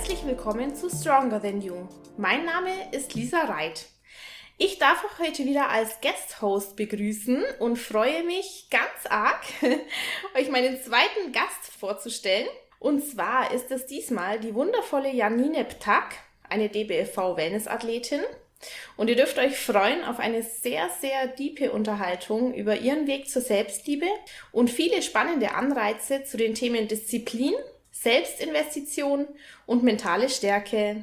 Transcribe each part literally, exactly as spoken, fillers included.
herzlich willkommen zu Stronger Than You. Mein Name ist Lisa Reit. Ich darf euch heute wieder als Guest-Host begrüßen und freue mich ganz arg, euch meinen zweiten Gast vorzustellen. Und zwar ist es diesmal die wundervolle Janine Ptak, eine D B F V-Wellness-Athletin. Und ihr dürft euch freuen auf eine sehr, sehr tiefe Unterhaltung über ihren Weg zur Selbstliebe und viele spannende Anreize zu den Themen Disziplin, Selbstinvestition und mentale Stärke.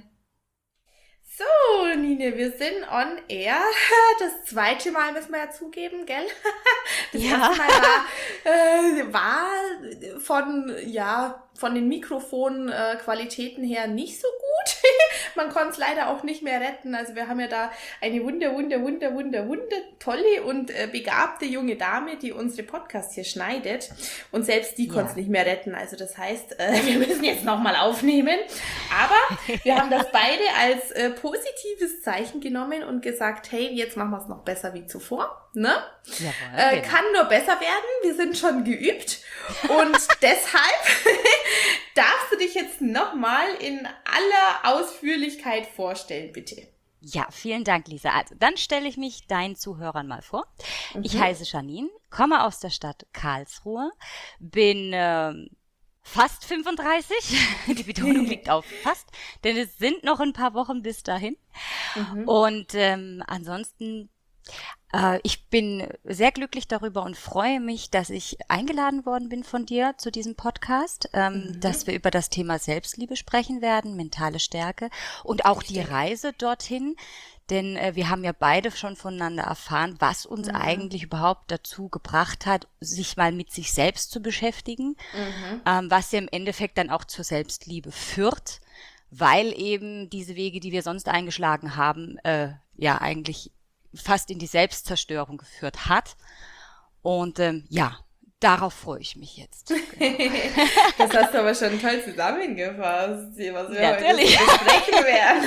So, Nine, wir sind on air. Das zweite Mal müssen wir ja zugeben, gell? Das ja. erste Mal war, äh, war von, ja, von den Mikrofonqualitäten her nicht so gut. Man konnte es leider auch nicht mehr retten. Also wir haben ja da eine wunder, wunder, wunder, wunder, wunder tolle und äh, begabte junge Dame, die unsere Podcasts hier schneidet. Und selbst die ja. konnte es nicht mehr retten. Also das heißt, äh, wir müssen jetzt nochmal aufnehmen. Aber wir haben das beide als äh, positives Zeichen genommen und gesagt, hey, jetzt machen wir es noch besser wie zuvor. Ne? Jawohl, äh, genau. Kann nur besser werden. Wir sind schon geübt. Und deshalb darfst du dich jetzt nochmal in aller Ausführlichkeit vorstellen, bitte. Ja, vielen Dank, Lisa. Also, dann stelle ich mich deinen Zuhörern mal vor. Mhm. Ich heiße Janine, komme aus der Stadt Karlsruhe, bin ähm, fast fünfunddreißig. Die Betonung liegt auf fast, denn es sind noch ein paar Wochen bis dahin. Mhm. Und ähm, ansonsten ich bin sehr glücklich darüber und freue mich, dass ich eingeladen worden bin von dir zu diesem Podcast, ähm, mhm. dass wir über das Thema Selbstliebe sprechen werden, mentale Stärke und auch Richtig. Die Reise dorthin, denn äh, wir haben ja beide schon voneinander erfahren, was uns mhm. eigentlich überhaupt dazu gebracht hat, sich mal mit sich selbst zu beschäftigen, mhm. ähm, was ja im Endeffekt dann auch zur Selbstliebe führt, weil eben diese Wege, die wir sonst eingeschlagen haben, äh, ja eigentlich fast in die Selbstzerstörung geführt hat. Und ähm, ja, darauf freue ich mich jetzt. Genau. Das hast du aber schon toll zusammengefasst, was wir Natürlich. heute besprechen werden.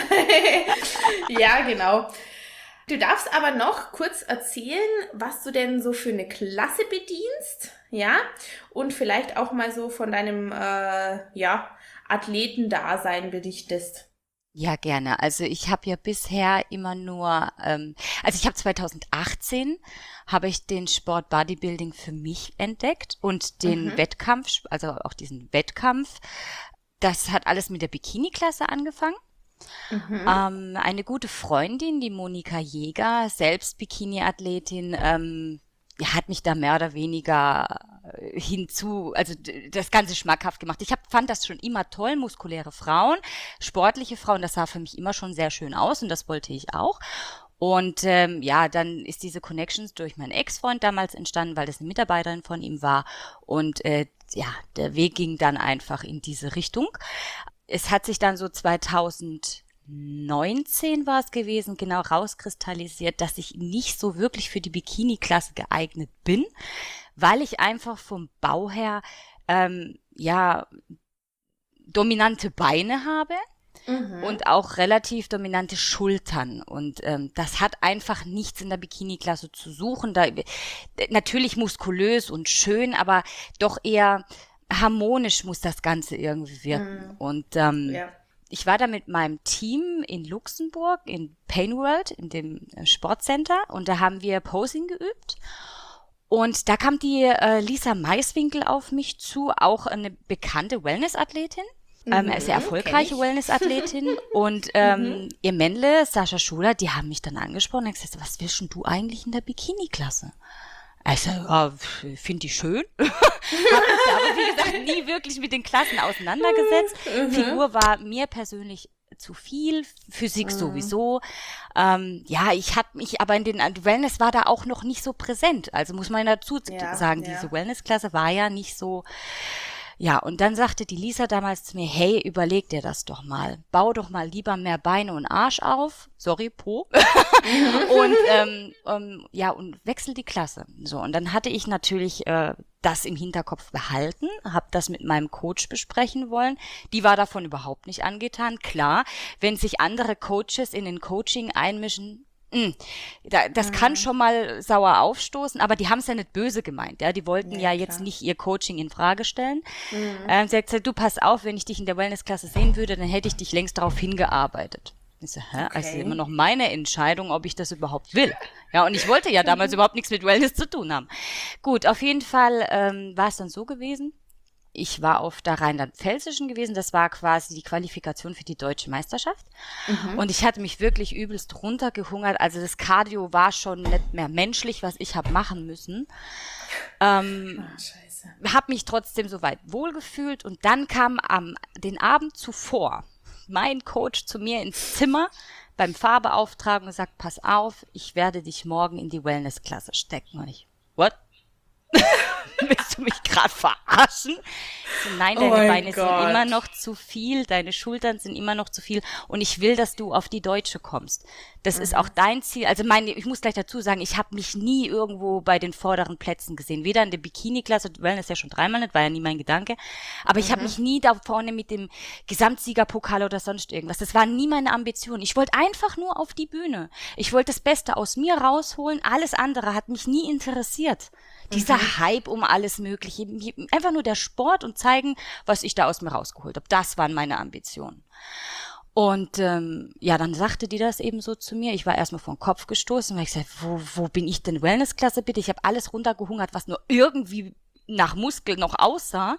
Ja, genau. Du darfst aber noch kurz erzählen, was du denn so für eine Klasse bedienst, ja, und vielleicht auch mal so von deinem äh, ja, Athletendasein berichtest. Ja, gerne. Also ich habe ja bisher immer nur, ähm, also ich habe zweitausendachtzehn habe ich den Sport Bodybuilding für mich entdeckt und den mhm. Wettkampf, also auch diesen Wettkampf, das hat alles mit der Bikini-Klasse angefangen. Mhm. Ähm, eine gute Freundin, die Monika Jäger, selbst Bikini-Athletin, ähm, ja, hat mich da mehr oder weniger hinzu, also das Ganze schmackhaft gemacht. Ich hab, fand das schon immer toll, muskuläre Frauen, sportliche Frauen, das sah für mich immer schon sehr schön aus und das wollte ich auch. Und ähm, ja, dann ist diese Connections durch meinen Ex-Freund damals entstanden, weil das eine Mitarbeiterin von ihm war und äh, ja, der Weg ging dann einfach in diese Richtung. Es hat sich dann so zweitausendneunzehn war es gewesen, genau rauskristallisiert, dass ich nicht so wirklich für die Bikini-Klasse geeignet bin, weil ich einfach vom Bau her ähm, ja dominante Beine habe mhm. und auch relativ dominante Schultern und ähm, das hat einfach nichts in der Bikini-Klasse zu suchen. Da natürlich muskulös und schön, aber doch eher harmonisch muss das Ganze irgendwie wirken. Mhm. Und ähm, ja. ich war da mit meinem Team in Luxemburg, in Pain World, in dem Sportcenter und da haben wir Posing geübt. Und da kam die äh, Lisa Maiswinkel auf mich zu, auch eine bekannte Wellness-Athletin, mhm, ähm, eine sehr erfolgreiche Wellness-Athletin. Und ähm, mhm. ihr Männle, Sascha Schuler, die haben mich dann angesprochen und gesagt, was willst denn du eigentlich in der Bikini-Klasse? Also, ja, finde ich schön. Habe mich aber, wie gesagt, nie wirklich mit den Klassen auseinandergesetzt. Mhm. Figur war mir persönlich zu viel, Physik mhm. sowieso. Ähm, ja, ich habe mich, aber in den Wellness war da auch noch nicht so präsent. Also muss man dazu ja, sagen, ja. diese Wellness-Klasse war ja nicht so. Ja, und dann sagte die Lisa damals zu mir, hey, überleg dir das doch mal. Bau doch mal lieber mehr Beine und Arsch auf. Sorry, Po. und ähm, ähm, ja, und wechsel die Klasse. So, und dann hatte ich natürlich äh, das im Hinterkopf behalten, habe das mit meinem Coach besprechen wollen. Die war davon überhaupt nicht angetan. Klar, wenn sich andere Coaches in den Coaching einmischen, Mm, da, das kann Mhm. schon mal sauer aufstoßen, aber die haben es ja nicht böse gemeint, ja, die wollten Ja, ja jetzt klar. nicht ihr Coaching in Frage stellen. Mhm. Ähm, sie hat gesagt, du pass auf, wenn ich dich in der Wellnessklasse sehen würde, dann hätte ich dich längst darauf hingearbeitet. Ich so, hä? Also ist immer Okay. noch meine Entscheidung, ob ich das überhaupt will. Ja, und ich wollte ja damals überhaupt nichts mit Wellness zu tun haben. Gut, auf jeden Fall ähm, war es dann so gewesen. Ich war auf der Rheinland-Pfälzischen gewesen, das war quasi die Qualifikation für die deutsche Meisterschaft. Mhm. Und ich hatte mich wirklich übelst runtergehungert. Also das Cardio war schon nicht mehr menschlich, was ich habe machen müssen. Ähm, Ah, scheiße. habe mich trotzdem soweit wohlgefühlt. Und dann kam am den Abend zuvor mein Coach zu mir ins Zimmer beim Fahrbeauftragen und sagt, pass auf, ich werde dich morgen in die Wellnessklasse stecken. Und ich, what? Willst du mich gerade verarschen? Ich so, nein, Oh deine mein Beine sind immer Gott. noch zu viel, deine Schultern sind immer noch zu viel und ich will, dass du auf die Deutsche kommst. Das ist auch Mhm. dein Ziel. Also meine, ich muss gleich dazu sagen, ich habe mich nie irgendwo bei den vorderen Plätzen gesehen. Weder in der Bikini-Klasse, Wellness ja schon dreimal nicht, war ja nie mein Gedanke. Aber ich habe Mhm. mich nie da vorne mit dem Gesamtsiegerpokal oder sonst irgendwas. Das war nie meine Ambition. Ich wollte einfach nur auf die Bühne. Ich wollte das Beste aus mir rausholen. Alles andere hat mich nie interessiert. Dieser Mhm. Hype um alles Mögliche. Einfach nur der Sport und zeigen, was ich da aus mir rausgeholt habe. Das waren meine Ambitionen. Und ähm, ja, dann sagte die das eben so zu mir. Ich war erstmal vor den Kopf gestoßen, weil ich gesagt, wo, wo bin ich denn Wellnessklasse bitte? Ich habe alles runtergehungert, was nur irgendwie nach Muskel noch aussah.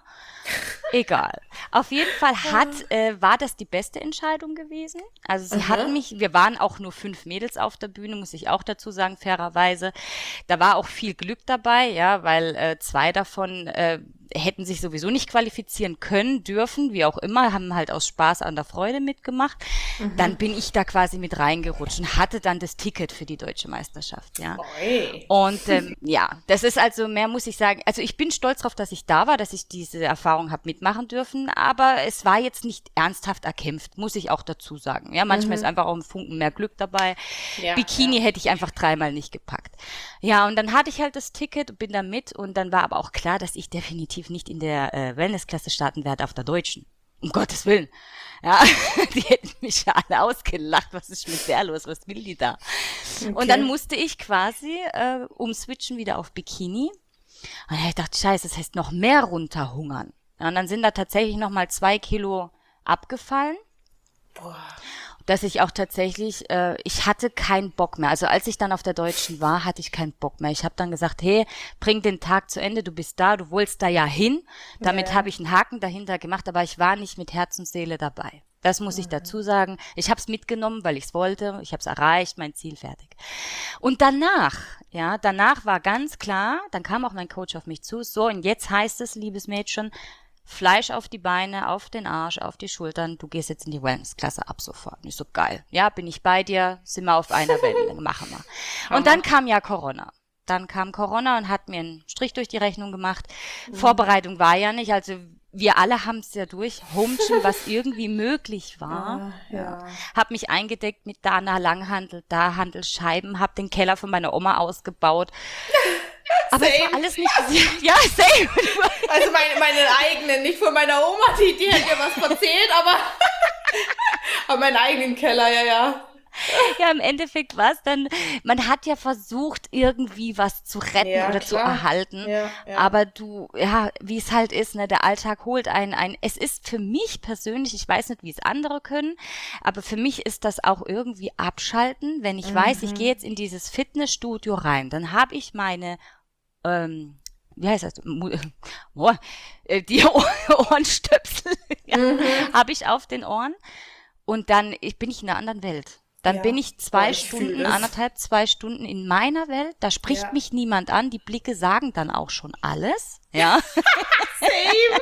Egal. Auf jeden Fall hat, äh, war das die beste Entscheidung gewesen. Also sie Mhm. hat mich, wir waren auch nur fünf Mädels auf der Bühne, muss ich auch dazu sagen, fairerweise. Da war auch viel Glück dabei, ja, weil äh, zwei davon äh, hätten sich sowieso nicht qualifizieren können, dürfen, wie auch immer, haben halt aus Spaß an der Freude mitgemacht. Dann Mhm. bin ich da quasi mit reingerutscht und hatte dann das Ticket für die deutsche Meisterschaft, ja. Oi. Und ähm, ja, das ist also, mehr muss ich sagen, also ich bin stolz darauf, dass ich da war, dass ich diese Erfahrung habe mitmachen dürfen, aber es war jetzt nicht ernsthaft erkämpft, muss ich auch dazu sagen. Ja, manchmal ist Mhm. einfach auch ein Funken mehr Glück dabei. Ja, Bikini ja. hätte ich einfach dreimal nicht gepackt. Ja, und dann hatte ich halt das Ticket und bin da mit und dann war aber auch klar, dass ich definitiv nicht in der äh, Wellnessklasse starten werde auf der Deutschen. Um Gottes Willen. Ja, die hätten mich ja alle ausgelacht. Was ist mit der los? Was will die da? Und dann Okay. musste ich quasi äh, umswitchen wieder auf Bikini. Und dann hab ich dachte, scheiße, das heißt noch mehr runterhungern. Ja, und dann sind da tatsächlich noch mal zwei Kilo abgefallen, Boah. dass ich auch tatsächlich, äh, ich hatte keinen Bock mehr. Also als ich dann auf der Deutschen war, hatte ich keinen Bock mehr. Ich habe dann gesagt, hey, bring den Tag zu Ende, du bist da, du wolltest da ja hin. Damit Ja. habe ich einen Haken dahinter gemacht, aber ich war nicht mit Herz und Seele dabei. Das muss ich dazu sagen. Ich habe es mitgenommen, weil ich es wollte. Ich habe es erreicht, mein Ziel fertig. Und danach, ja, danach war ganz klar, dann kam auch mein Coach auf mich zu, so und jetzt heißt es, liebes Mädchen, Fleisch auf die Beine, auf den Arsch, auf die Schultern, du gehst jetzt in die Wellnessklasse ab sofort. Und ich so, geil. Ja, bin ich bei dir, sind wir auf einer Wellenlänge, machen wir. Und dann Hammer. kam ja Corona. Dann kam Corona und hat mir einen Strich durch die Rechnung gemacht. Mhm. Vorbereitung war ja nicht, also wir alle haben es ja durch, Homegym, was irgendwie möglich war. Ah, ja. Hab mich eingedeckt mit da einer Langhantel, da Hantelscheiben, hab den Keller von meiner Oma ausgebaut. Aber es war Same. alles nicht, ja, same. Also meine, meine eigenen, nicht von meiner Oma, die, die hat ja was erzählt, aber, aber meinen eigenen Keller, ja, ja. Ja, im Endeffekt war es dann, man hat ja versucht, irgendwie was zu retten Ja, oder zu klar. erhalten. Ja, ja. Aber du, ja, wie es halt ist, ne, der Alltag holt einen ein. Es ist für mich persönlich, ich weiß nicht, wie es andere können, aber für mich ist das auch irgendwie abschalten, wenn ich weiß, ich Mhm. gehe jetzt in dieses Fitnessstudio rein, dann habe ich meine, ähm, wie heißt das, Mu- oh, äh, die Ohr- Ohrenstöpsel ja, Mhm. habe ich auf den Ohren und dann ich, bin ich in einer anderen Welt. Dann Ja. bin ich Boah, zwei ich fühl Stunden, das. anderthalb, zwei Stunden in meiner Welt. Da spricht Ja. mich niemand an. Die Blicke sagen dann auch schon alles. Ja. Same.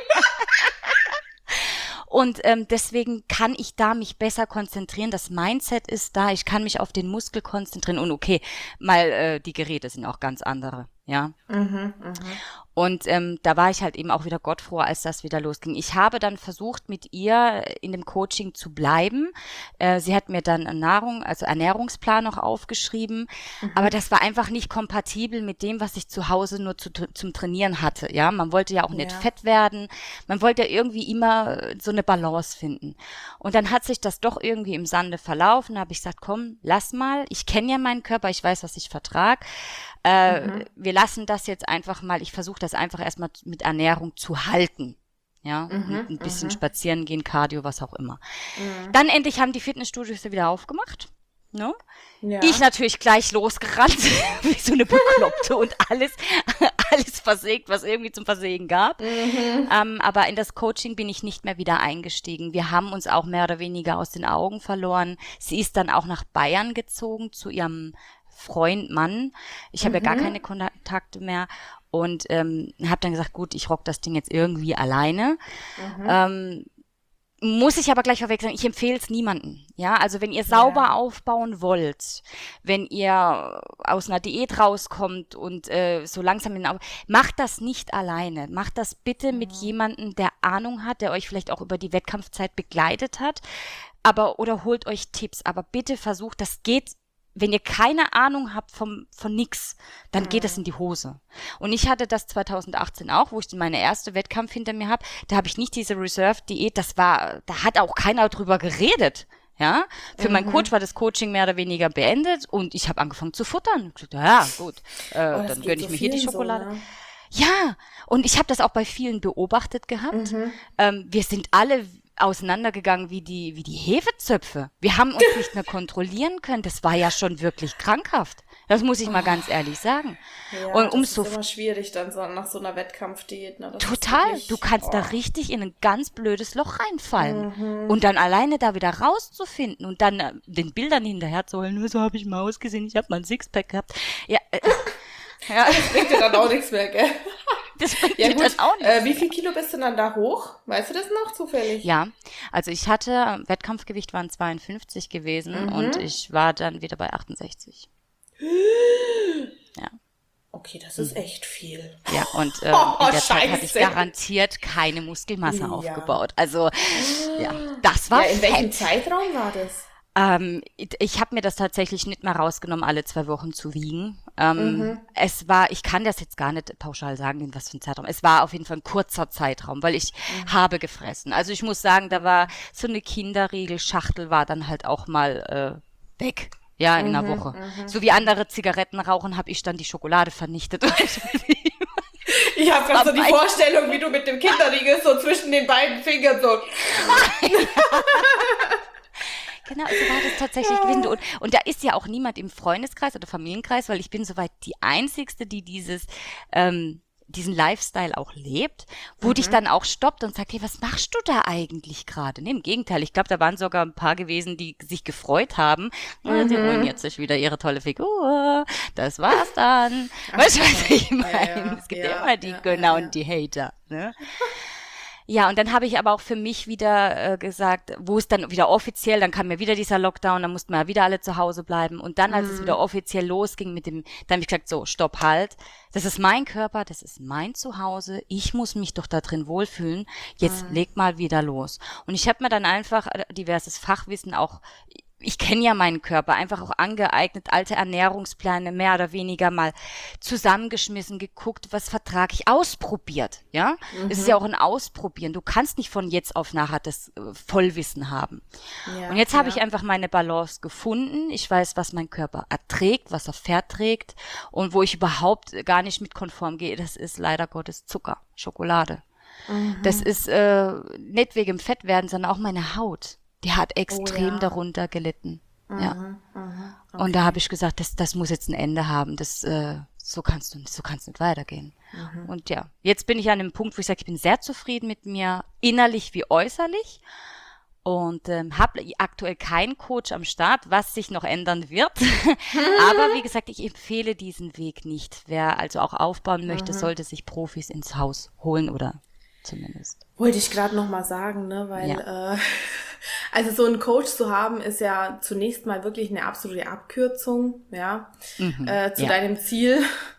Und ähm, deswegen kann ich da mich besser konzentrieren. Das Mindset ist da. Ich kann mich auf den Muskel konzentrieren. Und okay, mal äh, die Geräte sind auch ganz andere. ja. Mhm, mhm. Und ähm, da war ich halt eben auch wieder gottfroh, als das wieder losging. Ich habe dann versucht, mit ihr in dem Coaching zu bleiben. Äh, sie hat mir dann einen Nahrung, also Ernährungsplan noch aufgeschrieben, Mhm. aber das war einfach nicht kompatibel mit dem, was ich zu Hause nur zu, zum Trainieren hatte. Ja, man wollte ja auch nicht Ja. fett werden, man wollte ja irgendwie immer äh, so eine Balance finden. Und dann hat sich das doch irgendwie im Sande verlaufen. Da habe ich gesagt, komm, lass mal. Ich kenne ja meinen Körper, ich weiß, was ich vertrage. Äh, Mhm. wir lassen das jetzt einfach mal, ich versuche das einfach erstmal mit Ernährung zu halten. Ja, Mhm, und ein bisschen mhm. spazieren gehen, Cardio, was auch immer. Mhm. Dann endlich haben die Fitnessstudios wieder aufgemacht. Ne? Ja. Ich natürlich gleich losgerannt, wie so eine Bekloppte und alles, alles versägt, was irgendwie zum Versägen gab. Mhm. Ähm, aber in das Coaching bin ich nicht mehr wieder eingestiegen. Wir haben uns auch mehr oder weniger aus den Augen verloren. Sie ist dann auch nach Bayern gezogen zu ihrem Freund, Mann. Ich habe ja gar Mhm. keine Kontakte mehr und ähm, habe dann gesagt, gut, ich rock das Ding jetzt irgendwie alleine. Mhm. Ähm, muss ich aber gleich vorweg sagen, ich empfehle es niemandem. Ja, also wenn ihr sauber Ja. aufbauen wollt, wenn ihr aus einer Diät rauskommt und äh, so langsam in den Au- macht das nicht alleine. Macht das bitte mit Mhm. jemandem, der Ahnung hat, der euch vielleicht auch über die Wettkampfzeit begleitet hat. Aber oder holt euch Tipps. Aber bitte versucht, das geht, wenn ihr keine Ahnung habt vom, von nix, dann geht es Mhm. in die Hose. Und ich hatte das zwanzig achtzehn auch, wo ich meine erste Wettkampf hinter mir habe. Da habe ich nicht diese Reserve-Diät, das war, da hat auch keiner drüber geredet. Ja, für meinen Coach Mhm. war das Coaching mehr oder weniger beendet und ich habe angefangen zu futtern. Ich dachte, ja, gut, äh, Oh, das dann geht gönne so ich mir hier die vielen so, Schokolade. ne? Ja, und ich habe das auch bei vielen beobachtet gehabt. Mhm. Ähm, wir sind alle auseinandergegangen wie die, wie die Hefezöpfe. Wir haben uns nicht mehr kontrollieren können. Das war ja schon wirklich krankhaft. Das muss ich mal ganz ehrlich sagen. Ja, Und das umso ist immer schwierig dann so nach so einer Wettkampfdiät, ne? Das ist total, wirklich, du kannst da oh. richtig in ein ganz blödes Loch reinfallen. Mhm. Und dann alleine da wieder rauszufinden und dann äh, den Bildern hinterher zu holen, nur so habe ich mal ausgesehen, ich habe mal ein Sixpack gehabt. Ja, äh, ja, Das bringt dir dann auch nichts mehr, gell? das bringt Ja dir gut, dann auch äh, nichts wie mehr. viel Kilo bist du dann da hoch? Weißt du das noch zufällig? Ja, also ich hatte, Wettkampfgewicht waren zweiundfünfzig gewesen und Mhm. ich war dann wieder bei achtundsechzig. Ja, Okay, das ist echt viel. ja, und ähm, Oh, in der Zeit hatte ich Scheiße. garantiert keine Muskelmasse Ja. aufgebaut. Also, ja, das war Ja, in welchem fett. Zeitraum war das? Ähm, ich habe mir das tatsächlich nicht mehr rausgenommen, alle zwei Wochen zu wiegen. Ähm, Mhm. es war, ich kann das jetzt gar nicht pauschal sagen, in was für ein Zeitraum. Es war auf jeden Fall ein kurzer Zeitraum, weil ich habe gefressen. Also ich muss sagen, da war so eine Kinderriegelschachtel war dann halt auch mal äh, weg. Ja, in einer Woche. So wie andere Zigaretten rauchen, habe ich dann die Schokolade vernichtet. Ich habe gerade so die Dabei- Vorstellung, wie du mit dem Kinderriegel so zwischen den beiden Fingern so. Genau, so war das tatsächlich gewesen. Und, und da ist ja auch niemand im Freundeskreis oder Familienkreis, weil ich bin soweit die Einzigste, die dieses, ähm, diesen Lifestyle auch lebt, wo dich dann auch stoppt und sagt, hey, was machst du da eigentlich gerade? Nee, im Gegenteil, ich glaube, da waren sogar ein paar gewesen, die sich gefreut haben. Ja, die ruiniert sich wieder ihre tolle Figur. Das war's dann. Weißt du, was ich meine? Ja, ja, Es gibt ja, immer die ja, Gönner ja, ja. und die Hater. Ne? Ja, und dann habe ich aber auch für mich wieder äh, gesagt, wo es dann wieder offiziell, dann kam mir wieder dieser Lockdown, dann mussten wir ja wieder alle zu Hause bleiben. Und dann, als es wieder offiziell losging mit dem, dann habe ich gesagt, so, stopp, halt. Das ist mein Körper, das ist mein Zuhause. Ich muss mich doch da drin wohlfühlen. Jetzt leg mal wieder los. Und ich habe mir dann einfach äh, diverses Fachwissen auch, ich kenne ja meinen Körper, einfach auch angeeignet, alte Ernährungspläne mehr oder weniger mal zusammengeschmissen, geguckt, was vertrage ich, ausprobiert, ja? Es ist ja auch ein Ausprobieren. Du kannst nicht von jetzt auf nachher das äh, Vollwissen haben. Ja, Und jetzt habe ja. ich einfach meine Balance gefunden. Ich weiß, was mein Körper erträgt, was er verträgt und wo ich überhaupt gar nicht mit konform gehe, das ist leider Gottes Zucker, Schokolade. Das ist äh, nicht wegen dem Fettwerden, sondern auch meine Haut. Die hat extrem ja. darunter gelitten. Ja. Mhm, mhm. Und da habe ich gesagt, das, das muss jetzt ein Ende haben. Das, äh, so kannst du, so kann's nicht weitergehen. Und ja, jetzt bin ich an einem Punkt, wo ich sage, ich bin sehr zufrieden mit mir, innerlich wie äußerlich. Und ähm, habe aktuell keinen Coach am Start, was sich noch ändern wird. Aber wie gesagt, ich empfehle diesen Weg nicht. Wer also auch aufbauen möchte, sollte sich Profis ins Haus holen oder zumindest. Wollte ich gerade noch mal sagen, ne, weil Ja. äh, also so einen Coach zu haben, ist ja zunächst mal wirklich eine absolute Abkürzung, ja, Mhm, äh, zu ja. deinem Ziel.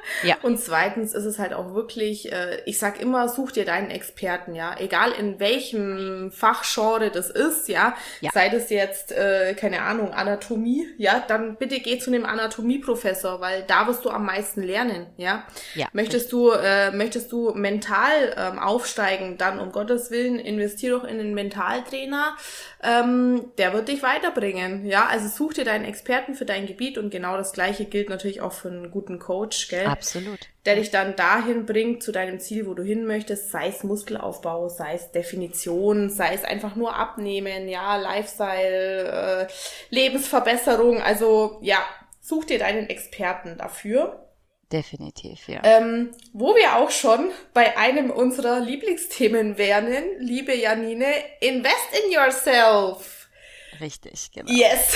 Ja. Und zweitens ist es halt auch wirklich, äh, ich sag immer, such dir deinen Experten, ja. Egal in welchem Fachgenre das ist, ja. Ja. Sei das jetzt, äh, keine Ahnung, Anatomie, ja, dann bitte geh zu einem Anatomieprofessor, weil da wirst du am meisten lernen, ja. Ja. Möchtest du, äh, möchtest du mental ähm, aufsteigen, dann um Gottes Willen investier doch in einen Mentaltrainer, ähm, der wird dich weiterbringen, ja. Also such dir deinen Experten für dein Gebiet und genau das Gleiche gilt natürlich auch für einen guten Coach, gell? Absolut. Der dich dann dahin bringt, zu deinem Ziel, wo du hin möchtest, sei es Muskelaufbau, sei es Definition, sei es einfach nur Abnehmen, ja, Lifestyle, äh, Lebensverbesserung, also ja, such dir deinen Experten dafür. Definitiv, ja. Ähm, wo wir auch schon bei einem unserer Lieblingsthemen wären, liebe Janine, invest in yourself. Richtig, genau. Yes.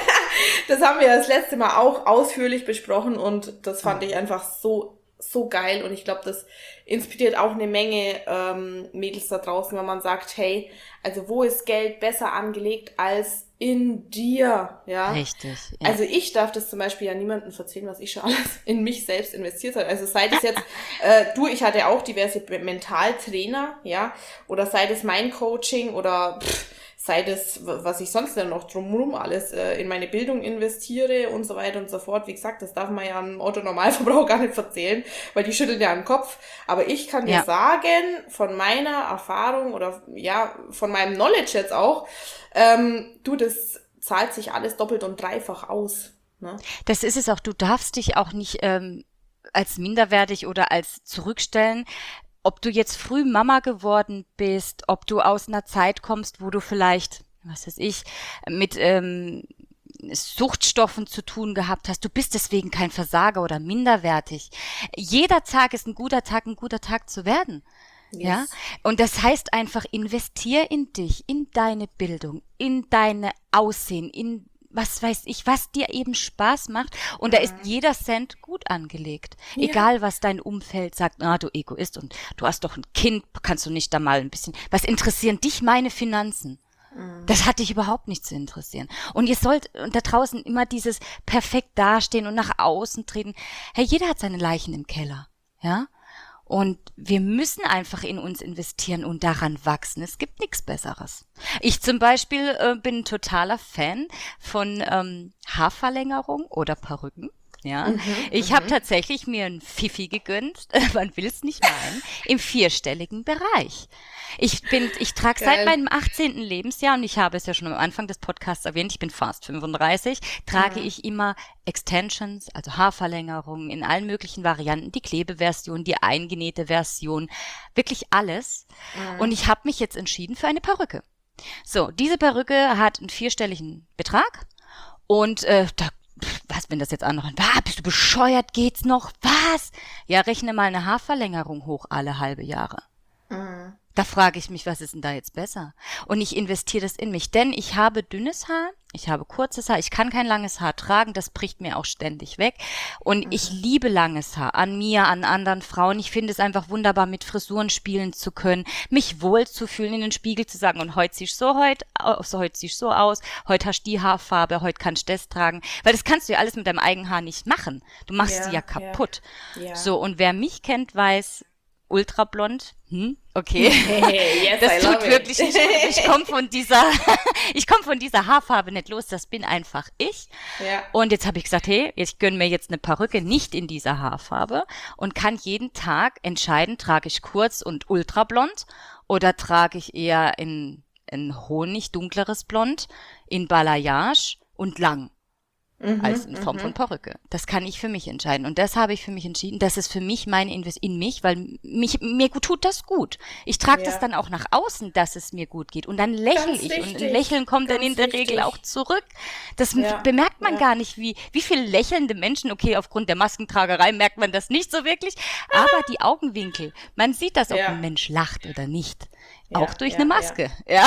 Das haben wir das letzte Mal auch ausführlich besprochen und das fand ich einfach so, so geil und ich glaube, das inspiriert auch eine Menge ähm, Mädels da draußen, wenn man sagt, hey, also wo ist Geld besser angelegt als in dir, ja? Richtig. Ja. Also ich darf das zum Beispiel ja niemandem erzählen, was ich schon alles in mich selbst investiert habe. Also sei das jetzt, äh, du, ich hatte auch diverse Mentaltrainer, ja, oder sei das mein Coaching oder pff, sei das, was ich sonst dann noch drumherum alles äh, in meine Bildung investiere und so weiter und so fort. Wie gesagt, das darf man ja einem Otto-Normalverbraucher gar nicht erzählen, weil die schütteln ja den Kopf. Aber ich kann dir Ja. sagen, von meiner Erfahrung oder ja, von meinem Knowledge jetzt auch, ähm, du, das zahlt sich alles doppelt und dreifach aus. Ne? Das ist es auch. Du darfst dich auch nicht ähm, als minderwertig oder als zurückstellen. Ob du jetzt früh Mama geworden bist, ob du aus einer Zeit kommst, wo du vielleicht, was weiß ich, mit ähm, Suchtstoffen zu tun gehabt hast, du bist deswegen kein Versager oder minderwertig. Jeder Tag ist ein guter Tag, ein guter Tag zu werden. Yes. Ja, und das heißt einfach, investier in dich, in deine Bildung, in deine Aussehen, in was weiß ich, was dir eben Spaß macht. Und da ist jeder Cent gut angelegt. Ja. Egal, was dein Umfeld sagt, ah, du Egoist und du hast doch ein Kind, kannst du nicht da mal ein bisschen, was interessieren dich meine Finanzen? Das hat dich überhaupt nicht zu interessieren. Und ihr sollt und da draußen immer dieses perfekt dastehen und nach außen treten. Hey, jeder hat seine Leichen im Keller, ja? Und wir müssen einfach in uns investieren und daran wachsen. Es gibt nichts Besseres. Ich zum Beispiel äh, bin ein totaler Fan von ähm, Haarverlängerung oder Perücken. Ja, Mhm, ich habe tatsächlich mir ein Fifi gegönnt, man will es nicht meinen, im vierstelligen Bereich. Ich bin, ich trage seit meinem achtzehnten Lebensjahr, und ich habe es ja schon am Anfang des Podcasts erwähnt, ich bin fast fünfunddreißig, trage Mhm. ich immer Extensions, also Haarverlängerungen in allen möglichen Varianten, die Klebeversion, die eingenähte Version, wirklich alles. Mhm. Und ich habe mich jetzt entschieden für eine Perücke. So, diese Perücke hat einen vierstelligen Betrag und äh, da was, wenn das jetzt andere, ah, bist du bescheuert, geht's noch? Was? Ja, rechne mal eine Haarverlängerung hoch alle halbe Jahre. Mhm. Da frage ich mich, was ist denn da jetzt besser? Und ich investiere das in mich, denn ich habe dünnes Haar, ich habe kurzes Haar, ich kann kein langes Haar tragen, das bricht mir auch ständig weg. Und ich liebe langes Haar an mir, an anderen Frauen. Ich finde es einfach wunderbar, mit Frisuren spielen zu können, mich wohlzufühlen, in den Spiegel zu sagen, und heute siehst du so, heute, so, heute siehst du so aus, heute hast du die Haarfarbe, heute kannst du das tragen. Weil das kannst du ja alles mit deinem eigenen Haar nicht machen. Du machst Ja, sie ja ja. kaputt. Ja. So, und wer mich kennt, weiß, ultrablond, hm, okay. Yes, Das I tut love wirklich it. nicht gut. Ich komme von dieser, ich komme von dieser Haarfarbe nicht los. Das bin einfach ich. Ja. Und jetzt habe ich gesagt, hey, ich gönne mir jetzt eine Perücke nicht in dieser Haarfarbe und kann jeden Tag entscheiden, trage ich kurz und ultrablond oder trage ich eher in, in Honig, dunkleres Blond, in Balayage und lang. Mhm, Als in Form mhm. von Perücke. Das kann ich für mich entscheiden. Und das habe ich für mich entschieden. Das ist für mich meine Invest in mich, weil mich, mir gut tut das gut. Ich trage Ja. das dann auch nach außen, dass es mir gut geht. Und dann lächle Ganz ich. Und ein wichtig, Lächeln kommt dann ganz in der wichtig. Regel auch zurück. Das Ja, bemerkt man ja. gar nicht, wie, wie viele lächelnde Menschen, okay, aufgrund der Maskentragerei merkt man das nicht so wirklich, aber die Augenwinkel, man sieht das, ob Ja. ein Mensch lacht oder nicht. Ja, Auch durch ja, eine Maske. Ja.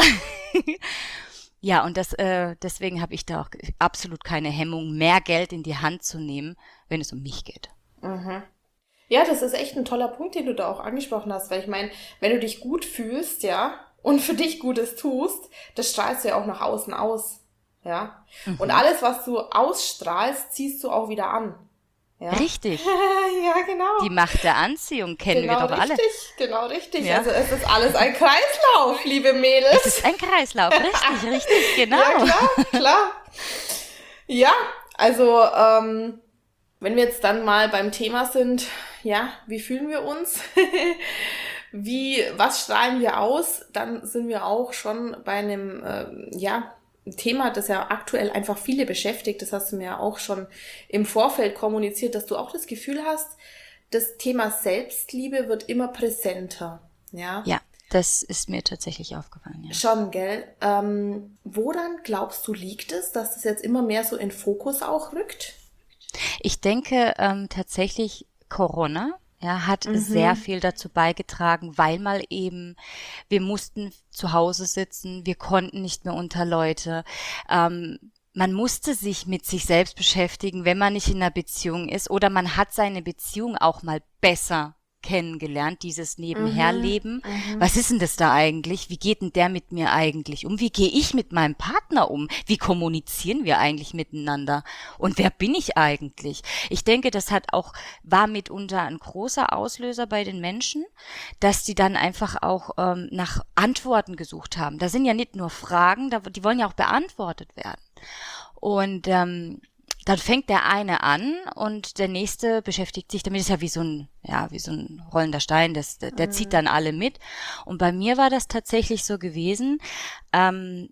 Ja, und das, äh, deswegen habe ich da auch absolut keine Hemmung, mehr Geld in die Hand zu nehmen, wenn es um mich geht. Mhm. Ja, das ist echt ein toller Punkt, den du da auch angesprochen hast, weil ich meine, wenn du dich gut fühlst, ja, und für dich Gutes tust, das strahlst du ja auch nach außen aus, ja. Und alles, was du ausstrahlst, ziehst du auch wieder an. Ja. Richtig. Ja, genau. Die Macht der Anziehung kennen genau wir doch alle. richtig, genau richtig. Ja. Also es ist alles ein Kreislauf, liebe Mädels. Es ist ein Kreislauf, richtig, richtig, genau. Ja, klar, klar. Ja, also ähm, wenn wir jetzt dann mal beim Thema sind, ja, wie fühlen wir uns? Wie, was strahlen wir aus? Dann sind wir auch schon bei einem, äh, ja, Thema, das ja aktuell einfach viele beschäftigt. Das hast du mir ja auch schon im Vorfeld kommuniziert, dass du auch das Gefühl hast, das Thema Selbstliebe wird immer präsenter. Ja, Ja, das ist mir tatsächlich aufgefallen, ja. schon, gell? Ähm, woran glaubst du, liegt es, dass das jetzt immer mehr so in Fokus auch rückt? Ich denke ähm, tatsächlich Corona, ja, hat Mhm. sehr viel dazu beigetragen, weil mal eben, wir mussten zu Hause sitzen, wir konnten nicht mehr unter Leute. Ähm, man musste sich mit sich selbst beschäftigen, wenn man nicht in einer Beziehung ist, oder man hat seine Beziehung auch mal besser kennengelernt, dieses Nebenherleben. Mhm. Was ist denn das da eigentlich? Wie geht denn der mit mir eigentlich um? Wie gehe ich mit meinem Partner um? Wie kommunizieren wir eigentlich miteinander? Und wer bin ich eigentlich? Ich denke, das hat auch, war mitunter ein großer Auslöser bei den Menschen, dass die dann einfach auch ähm, nach Antworten gesucht haben. Da sind ja nicht nur Fragen, da, die wollen ja auch beantwortet werden. Und ähm, dann fängt der eine an und der nächste beschäftigt sich damit. Das ist ja wie so ein, ja, wie so ein rollender Stein, das, der, der zieht dann alle mit. Und bei mir war das tatsächlich so gewesen. Ähm,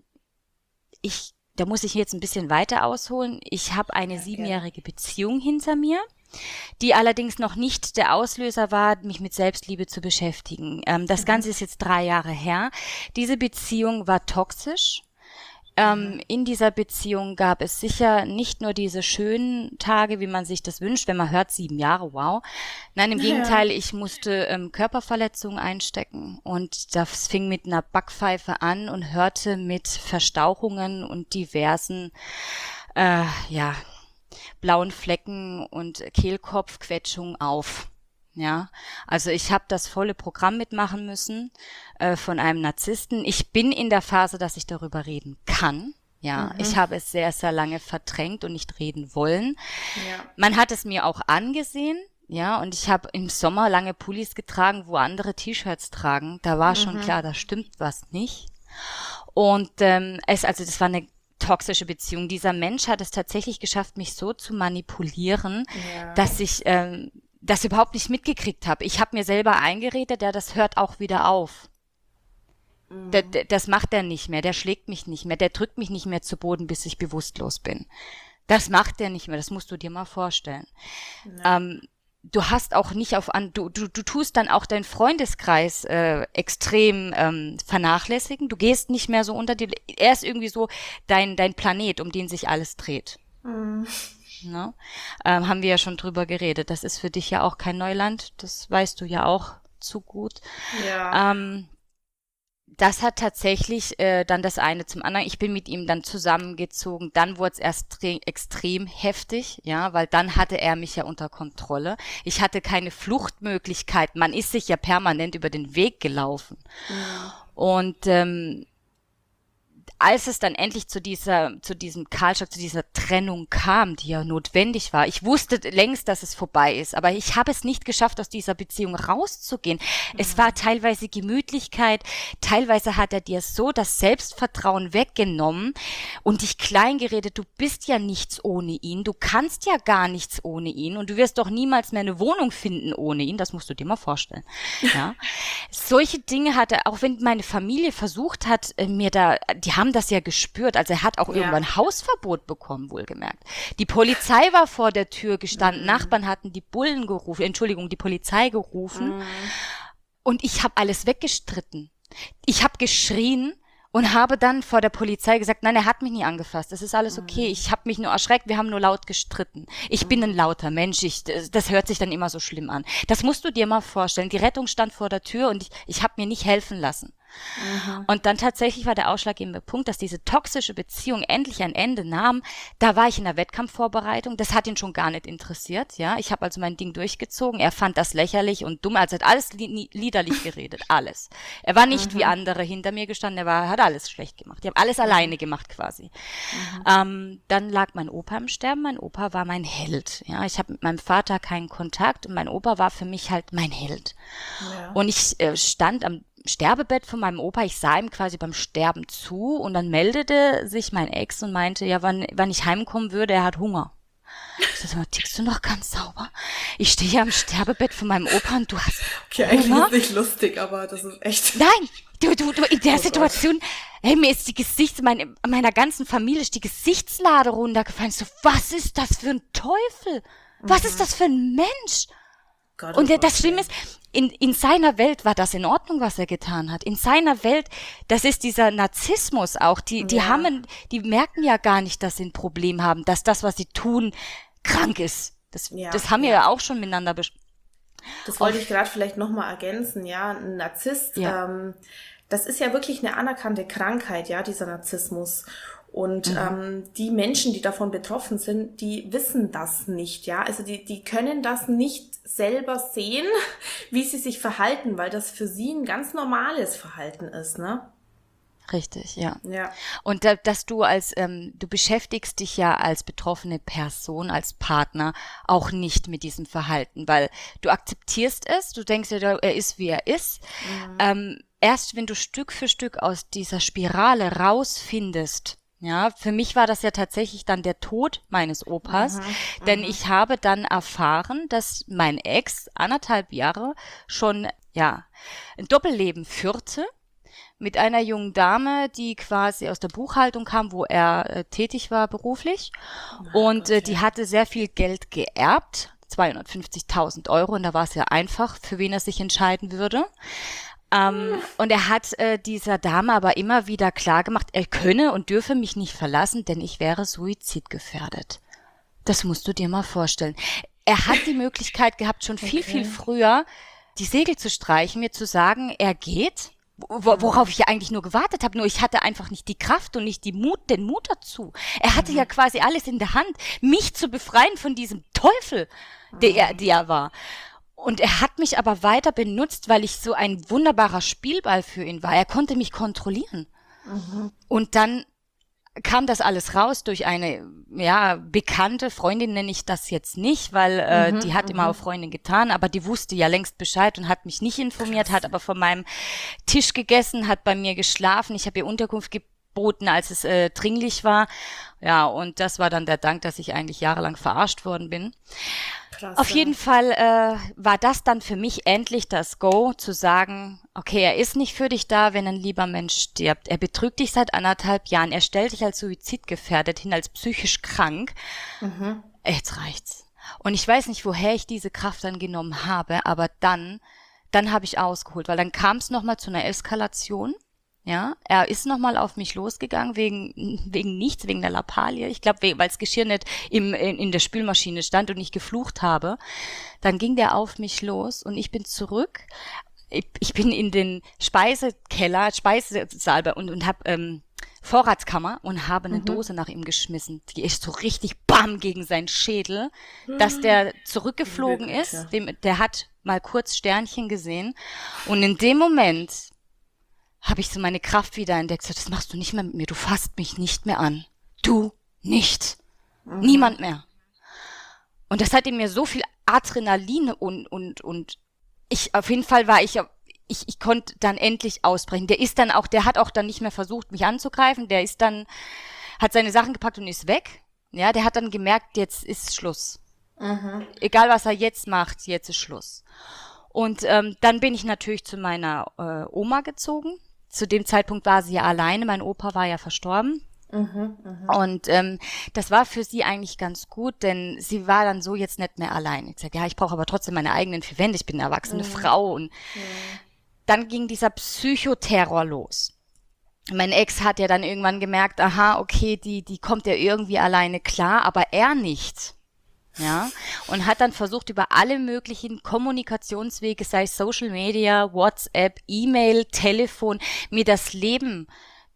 ich, da muss ich jetzt ein bisschen weiter ausholen. Ich habe eine Ja, siebenjährige Beziehung hinter mir, die allerdings noch nicht der Auslöser war, mich mit Selbstliebe zu beschäftigen. Ähm, das Ganze ist jetzt drei Jahre her. Diese Beziehung war toxisch. Ähm, in dieser Beziehung gab es sicher nicht nur diese schönen Tage, wie man sich das wünscht, wenn man hört, sieben Jahre, wow. Nein, im Ja. Gegenteil, ich musste ähm, Körperverletzungen einstecken und das fing mit einer Backpfeife an und hörte mit Verstauchungen und diversen, äh, ja, blauen Flecken und Kehlkopfquetschungen auf. Ja, also ich habe das volle Programm mitmachen müssen äh, von einem Narzissten. Ich bin in der Phase, dass ich darüber reden kann. Ja, Mhm. ich habe es sehr, sehr lange verdrängt und nicht reden wollen. Ja. Man hat es mir auch angesehen. Ja, und ich habe im Sommer lange Pullis getragen, wo andere T-Shirts tragen. Da war schon klar, da stimmt was nicht. Und ähm, es, also das war eine toxische Beziehung. Dieser Mensch hat es tatsächlich geschafft, mich so zu manipulieren, Ja. dass ich ähm, das überhaupt nicht mitgekriegt habe. Ich habe mir selber eingeredet, ja, das hört auch wieder auf. Der, der, das macht er nicht mehr, der schlägt mich nicht mehr, der drückt mich nicht mehr zu Boden, bis ich bewusstlos bin. Das macht er nicht mehr, das musst du dir mal vorstellen. Ähm, du hast auch nicht auf an, du, du, du tust dann auch deinen Freundeskreis äh, extrem ähm, vernachlässigen. Du gehst nicht mehr so unter die, er ist irgendwie so dein, dein Planet, um den sich alles dreht. Mhm. Ne? Ähm, haben wir ja schon drüber geredet. Das ist für dich ja auch kein Neuland. Das weißt du ja auch zu gut. Ja. Ähm, das hat tatsächlich äh, dann das eine zum anderen. Ich bin mit ihm dann zusammengezogen. Dann wurde es erst tre- extrem heftig, ja, weil dann hatte er mich ja unter Kontrolle. Ich hatte keine Fluchtmöglichkeit. Man ist sich ja permanent über den Weg gelaufen. Und ähm, als es dann endlich zu dieser, zu diesem Kahlschlag, zu dieser Trennung kam, die ja notwendig war, ich wusste längst, dass es vorbei ist, aber ich habe es nicht geschafft, aus dieser Beziehung rauszugehen. Mhm. Es war teilweise Gemütlichkeit, teilweise hat er dir so das Selbstvertrauen weggenommen und dich klein geredet, du bist ja nichts ohne ihn, du kannst ja gar nichts ohne ihn und du wirst doch niemals mehr eine Wohnung finden ohne ihn, das musst du dir mal vorstellen. Ja. Solche Dinge hat er, auch wenn meine Familie versucht hat, mir da, die haben das ja gespürt. Also er hat auch Ja. irgendwann Hausverbot bekommen, wohlgemerkt. Die Polizei war vor der Tür gestanden, mhm. Nachbarn hatten die Bullen gerufen, Entschuldigung, die Polizei gerufen. Mhm. Und ich habe alles weggestritten. Ich habe geschrien und habe dann vor der Polizei gesagt, nein, er hat mich nie angefasst, das ist alles okay. Ich habe mich nur erschreckt, wir haben nur laut gestritten. Ich bin ein lauter Mensch, ich, das hört sich dann immer so schlimm an. Das musst du dir mal vorstellen. Die Rettung stand vor der Tür und ich, ich habe mir nicht helfen lassen. Mhm. Und dann tatsächlich war der ausschlaggebende Punkt, dass diese toxische Beziehung endlich ein Ende nahm. Da war ich in der Wettkampfvorbereitung. Das hat ihn schon gar nicht interessiert. Ja, ich habe also mein Ding durchgezogen. Er fand das lächerlich und dumm. Also hat alles li- liederlich geredet, alles. Er war nicht Mhm. wie andere hinter mir gestanden. Er war, hat alles schlecht gemacht. Die haben alles alleine gemacht quasi. Mhm. Ähm, dann lag mein Opa im Sterben. Mein Opa war mein Held. Ja, ich habe mit meinem Vater keinen Kontakt und mein Opa war für mich halt mein Held. Ja. Und ich äh, stand am Sterbebett von meinem Opa, ich sah ihm quasi beim Sterben zu und dann meldete sich mein Ex und meinte, ja, wann, wann ich heimkommen würde, er hat Hunger. Ich so, sag mal, tickst du noch ganz sauber? Ich stehe hier am Sterbebett von meinem Opa und du hast Okay, eigentlich Hunger? ist es nicht lustig, aber das ist echt. Nein, du, du, du, in der Oh Gott. Situation, hey, mir ist die Gesichts, meine, meiner ganzen Familie ist die Gesichtslade runtergefallen. Ich so, was ist das für ein Teufel? Was ist das für ein Mensch? Gott, Und oh der, Gott, das Schlimme ey. ist, in, in seiner Welt war das in Ordnung, was er getan hat. In seiner Welt, das ist dieser Narzissmus auch. Die, die Ja. haben, die merken ja gar nicht, dass sie ein Problem haben, dass das, was sie tun, krank ist. Das, Ja, das haben wir ja. ja auch schon miteinander besprochen. Das wollte ich gerade vielleicht nochmal ergänzen, ja, ein Narzisst, Ja. ähm, das ist ja wirklich eine anerkannte Krankheit, ja, dieser Narzissmus. Und Mhm. ähm, die Menschen, die davon betroffen sind, die wissen das nicht, ja. Also die, die können das nicht selber sehen, wie sie sich verhalten, weil das für sie ein ganz normales Verhalten ist, ne? Richtig, ja. Ja. Und da, dass du als, ähm, du beschäftigst dich ja als betroffene Person, als Partner auch nicht mit diesem Verhalten, weil du akzeptierst es, du denkst dir, er ist, wie er ist. Mhm. Ähm, erst wenn du Stück für Stück aus dieser Spirale rausfindest, ja, für mich war das ja tatsächlich dann der Tod meines Opas, Mhm. denn Mhm. ich habe dann erfahren, dass mein Ex anderthalb Jahre schon, ja, ein Doppelleben führte mit einer jungen Dame, die quasi aus der Buchhaltung kam, wo er äh, tätig war beruflich. Und Gott, äh, ja. die hatte sehr viel Geld geerbt, zweihundertfünfzigtausend Euro. Und da war es ja einfach, für wen er sich entscheiden würde. Ähm, und er hat äh, dieser Dame aber immer wieder klargemacht, er könne und dürfe mich nicht verlassen, denn ich wäre suizidgefährdet. Das musst du dir mal vorstellen. Er hat die Möglichkeit gehabt, schon viel, Okay. viel früher die Segel zu streichen, mir zu sagen, er geht, wo, worauf ich ja eigentlich nur gewartet habe. Nur ich hatte einfach nicht die Kraft und nicht die Mut, den Mut dazu. Er hatte ja quasi alles in der Hand, mich zu befreien von diesem Teufel, der er, der er war. Und er hat mich aber weiter benutzt, weil ich so ein wunderbarer Spielball für ihn war. Er konnte mich kontrollieren. Und dann kam das alles raus durch eine, ja, bekannte Freundin, nenne ich das jetzt nicht, weil äh, Mhm, die hat immer auf Freundin getan, aber die wusste ja längst Bescheid und hat mich nicht informiert, hat aber von meinem Tisch gegessen, hat bei mir geschlafen. Ich habe ihr Unterkunft geboten, als es äh, dringlich war. Ja, und das war dann der Dank, dass ich eigentlich jahrelang verarscht worden bin. Krass, Auf ja. jeden Fall äh, war das dann für mich endlich das Go, zu sagen, okay, er ist nicht für dich da, wenn ein lieber Mensch stirbt. Er betrügt dich seit anderthalb Jahren. Er stellt dich als suizidgefährdet hin, als psychisch krank. Mhm. Jetzt reicht's. Und ich weiß nicht, woher ich diese Kraft dann genommen habe, aber dann, dann habe ich ausgeholt, weil dann kam es nochmal zu einer Eskalation. Ja, er ist nochmal auf mich losgegangen, wegen, wegen nichts, wegen der Lappalie. Ich glaube, weil das Geschirr nicht im, in, in der Spülmaschine stand und ich geflucht habe. Dann ging der auf mich los und ich bin zurück. Ich, ich bin in den Speisekeller, Speisesaal und, und habe ähm, Vorratskammer und habe eine Dose nach ihm geschmissen. Die ist so richtig bam gegen seinen Schädel, dass der zurückgeflogen Wirklich, ist. ja. Dem, der hat mal kurz Sternchen gesehen. Und in dem Moment habe ich so meine Kraft wieder entdeckt. So, das machst du nicht mehr mit mir. Du fasst mich nicht mehr an. Du nicht. Niemand mehr. Und das hat in mir so viel Adrenalin und, und, und ich, auf jeden Fall war ich, ich, ich konnte dann endlich ausbrechen. Der ist dann auch, der hat auch dann nicht mehr versucht, mich anzugreifen. Der ist dann, hat seine Sachen gepackt und ist weg. Ja, der hat dann gemerkt, jetzt ist Schluss. Mhm. Egal, was er jetzt macht, jetzt ist Schluss. Und ähm, dann bin ich natürlich zu meiner äh, Oma gezogen. Zu dem Zeitpunkt war sie ja alleine. Mein Opa war ja verstorben. Mhm. Mhm. Und ähm, das war für sie eigentlich ganz gut, denn sie war dann so jetzt nicht mehr allein. Ich sag, ja, ich brauche aber trotzdem meine eigenen vier Wände. Ich bin eine erwachsene Frau. Und dann ging dieser Psychoterror los. Mein Ex hat ja dann irgendwann gemerkt, aha, okay, die, die kommt ja irgendwie alleine klar, aber er nicht. Ja, und hat dann versucht, über alle möglichen Kommunikationswege, sei es Social Media, WhatsApp, E-Mail, Telefon, mir das Leben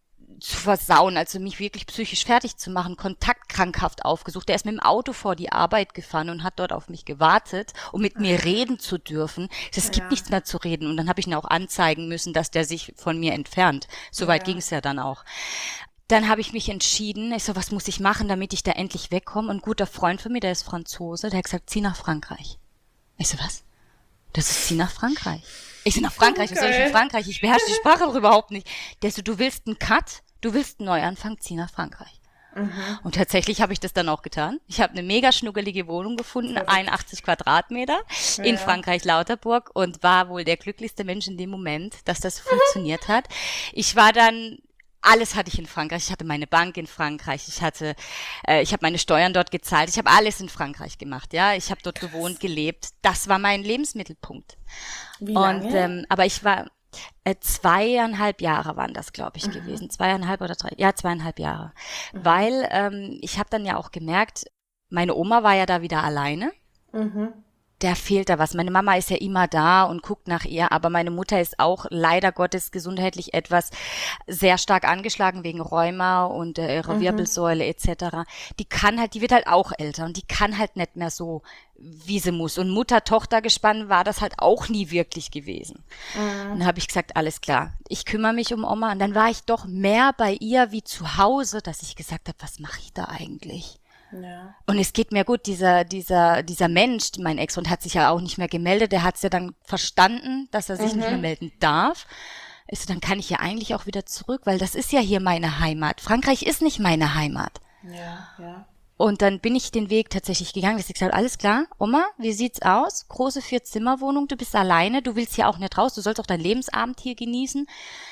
zu versauen, also mich wirklich psychisch fertig zu machen, kontaktkrankhaft aufgesucht. Der ist mit dem Auto vor die Arbeit gefahren und hat dort auf mich gewartet, um mit mir reden zu dürfen. Es gibt Ja. nichts mehr zu reden. Und dann habe ich ihn auch anzeigen müssen, dass der sich von mir entfernt. Soweit Ja. ging es ja dann auch. Dann habe ich mich entschieden, ich so, was muss ich machen, damit ich da endlich wegkomme? Und ein guter Freund von mir, der ist Franzose, der hat gesagt, zieh nach Frankreich. Ich so, was? Das ist, zieh nach Frankreich. Ich so, nach Frankreich, was soll ich in Geil. Frankreich? Ich beherrsche die Sprache doch überhaupt nicht. Der so, du willst einen Cut, du willst einen Neuanfang, zieh nach Frankreich. Mhm. Und tatsächlich habe ich das dann auch getan. Ich habe eine mega schnuckelige Wohnung gefunden, Verrückt. einundachtzig Quadratmeter in Ja. Frankreich-Lauterburg und war wohl der glücklichste Mensch in dem Moment, dass das funktioniert hat. Ich war dann alles hatte ich in Frankreich. Ich hatte meine Bank in Frankreich. Ich hatte, äh, ich habe meine Steuern dort gezahlt. Ich habe alles in Frankreich gemacht. Ja, ich habe dort gewohnt, gelebt. Das war mein Lebensmittelpunkt. Wie Und lange? ähm, aber ich war äh, zweieinhalb Jahre waren das, glaube ich, gewesen. Zweieinhalb oder drei. Ja, zweieinhalb Jahre. Weil ähm, ich habe dann ja auch gemerkt, meine Oma war ja da wieder alleine. Mhm. Der fehlt da was. Meine Mama ist ja immer da und guckt nach ihr, aber meine Mutter ist auch leider Gottes gesundheitlich etwas sehr stark angeschlagen wegen Rheuma und äh, ihrer Mhm. Wirbelsäule et cetera. Die kann halt, die wird halt auch älter und die kann halt nicht mehr so, wie sie muss. Und Mutter-Tochter-Gespann war das halt auch nie wirklich gewesen. Mhm. Und dann habe ich gesagt, alles klar, ich kümmere mich um Oma. Und dann war ich doch mehr bei ihr wie zu Hause, dass ich gesagt habe, was mache ich da eigentlich? Ja. Und es geht mir gut, dieser, dieser, dieser Mensch, mein Ex-Freund hat sich ja auch nicht mehr gemeldet, der hat es ja dann verstanden, dass er sich Mhm. nicht mehr melden darf. Ich so, dann kann ich ja eigentlich auch wieder zurück, weil das ist ja hier meine Heimat. Frankreich ist nicht meine Heimat. Ja, ja. Und dann bin ich den Weg tatsächlich gegangen, dass ich gesagt habe, alles klar, Oma, wie sieht's aus? Große Vier-Zimmer-Wohnung, du bist alleine, du willst hier auch nicht raus, du sollst auch deinen Lebensabend hier genießen.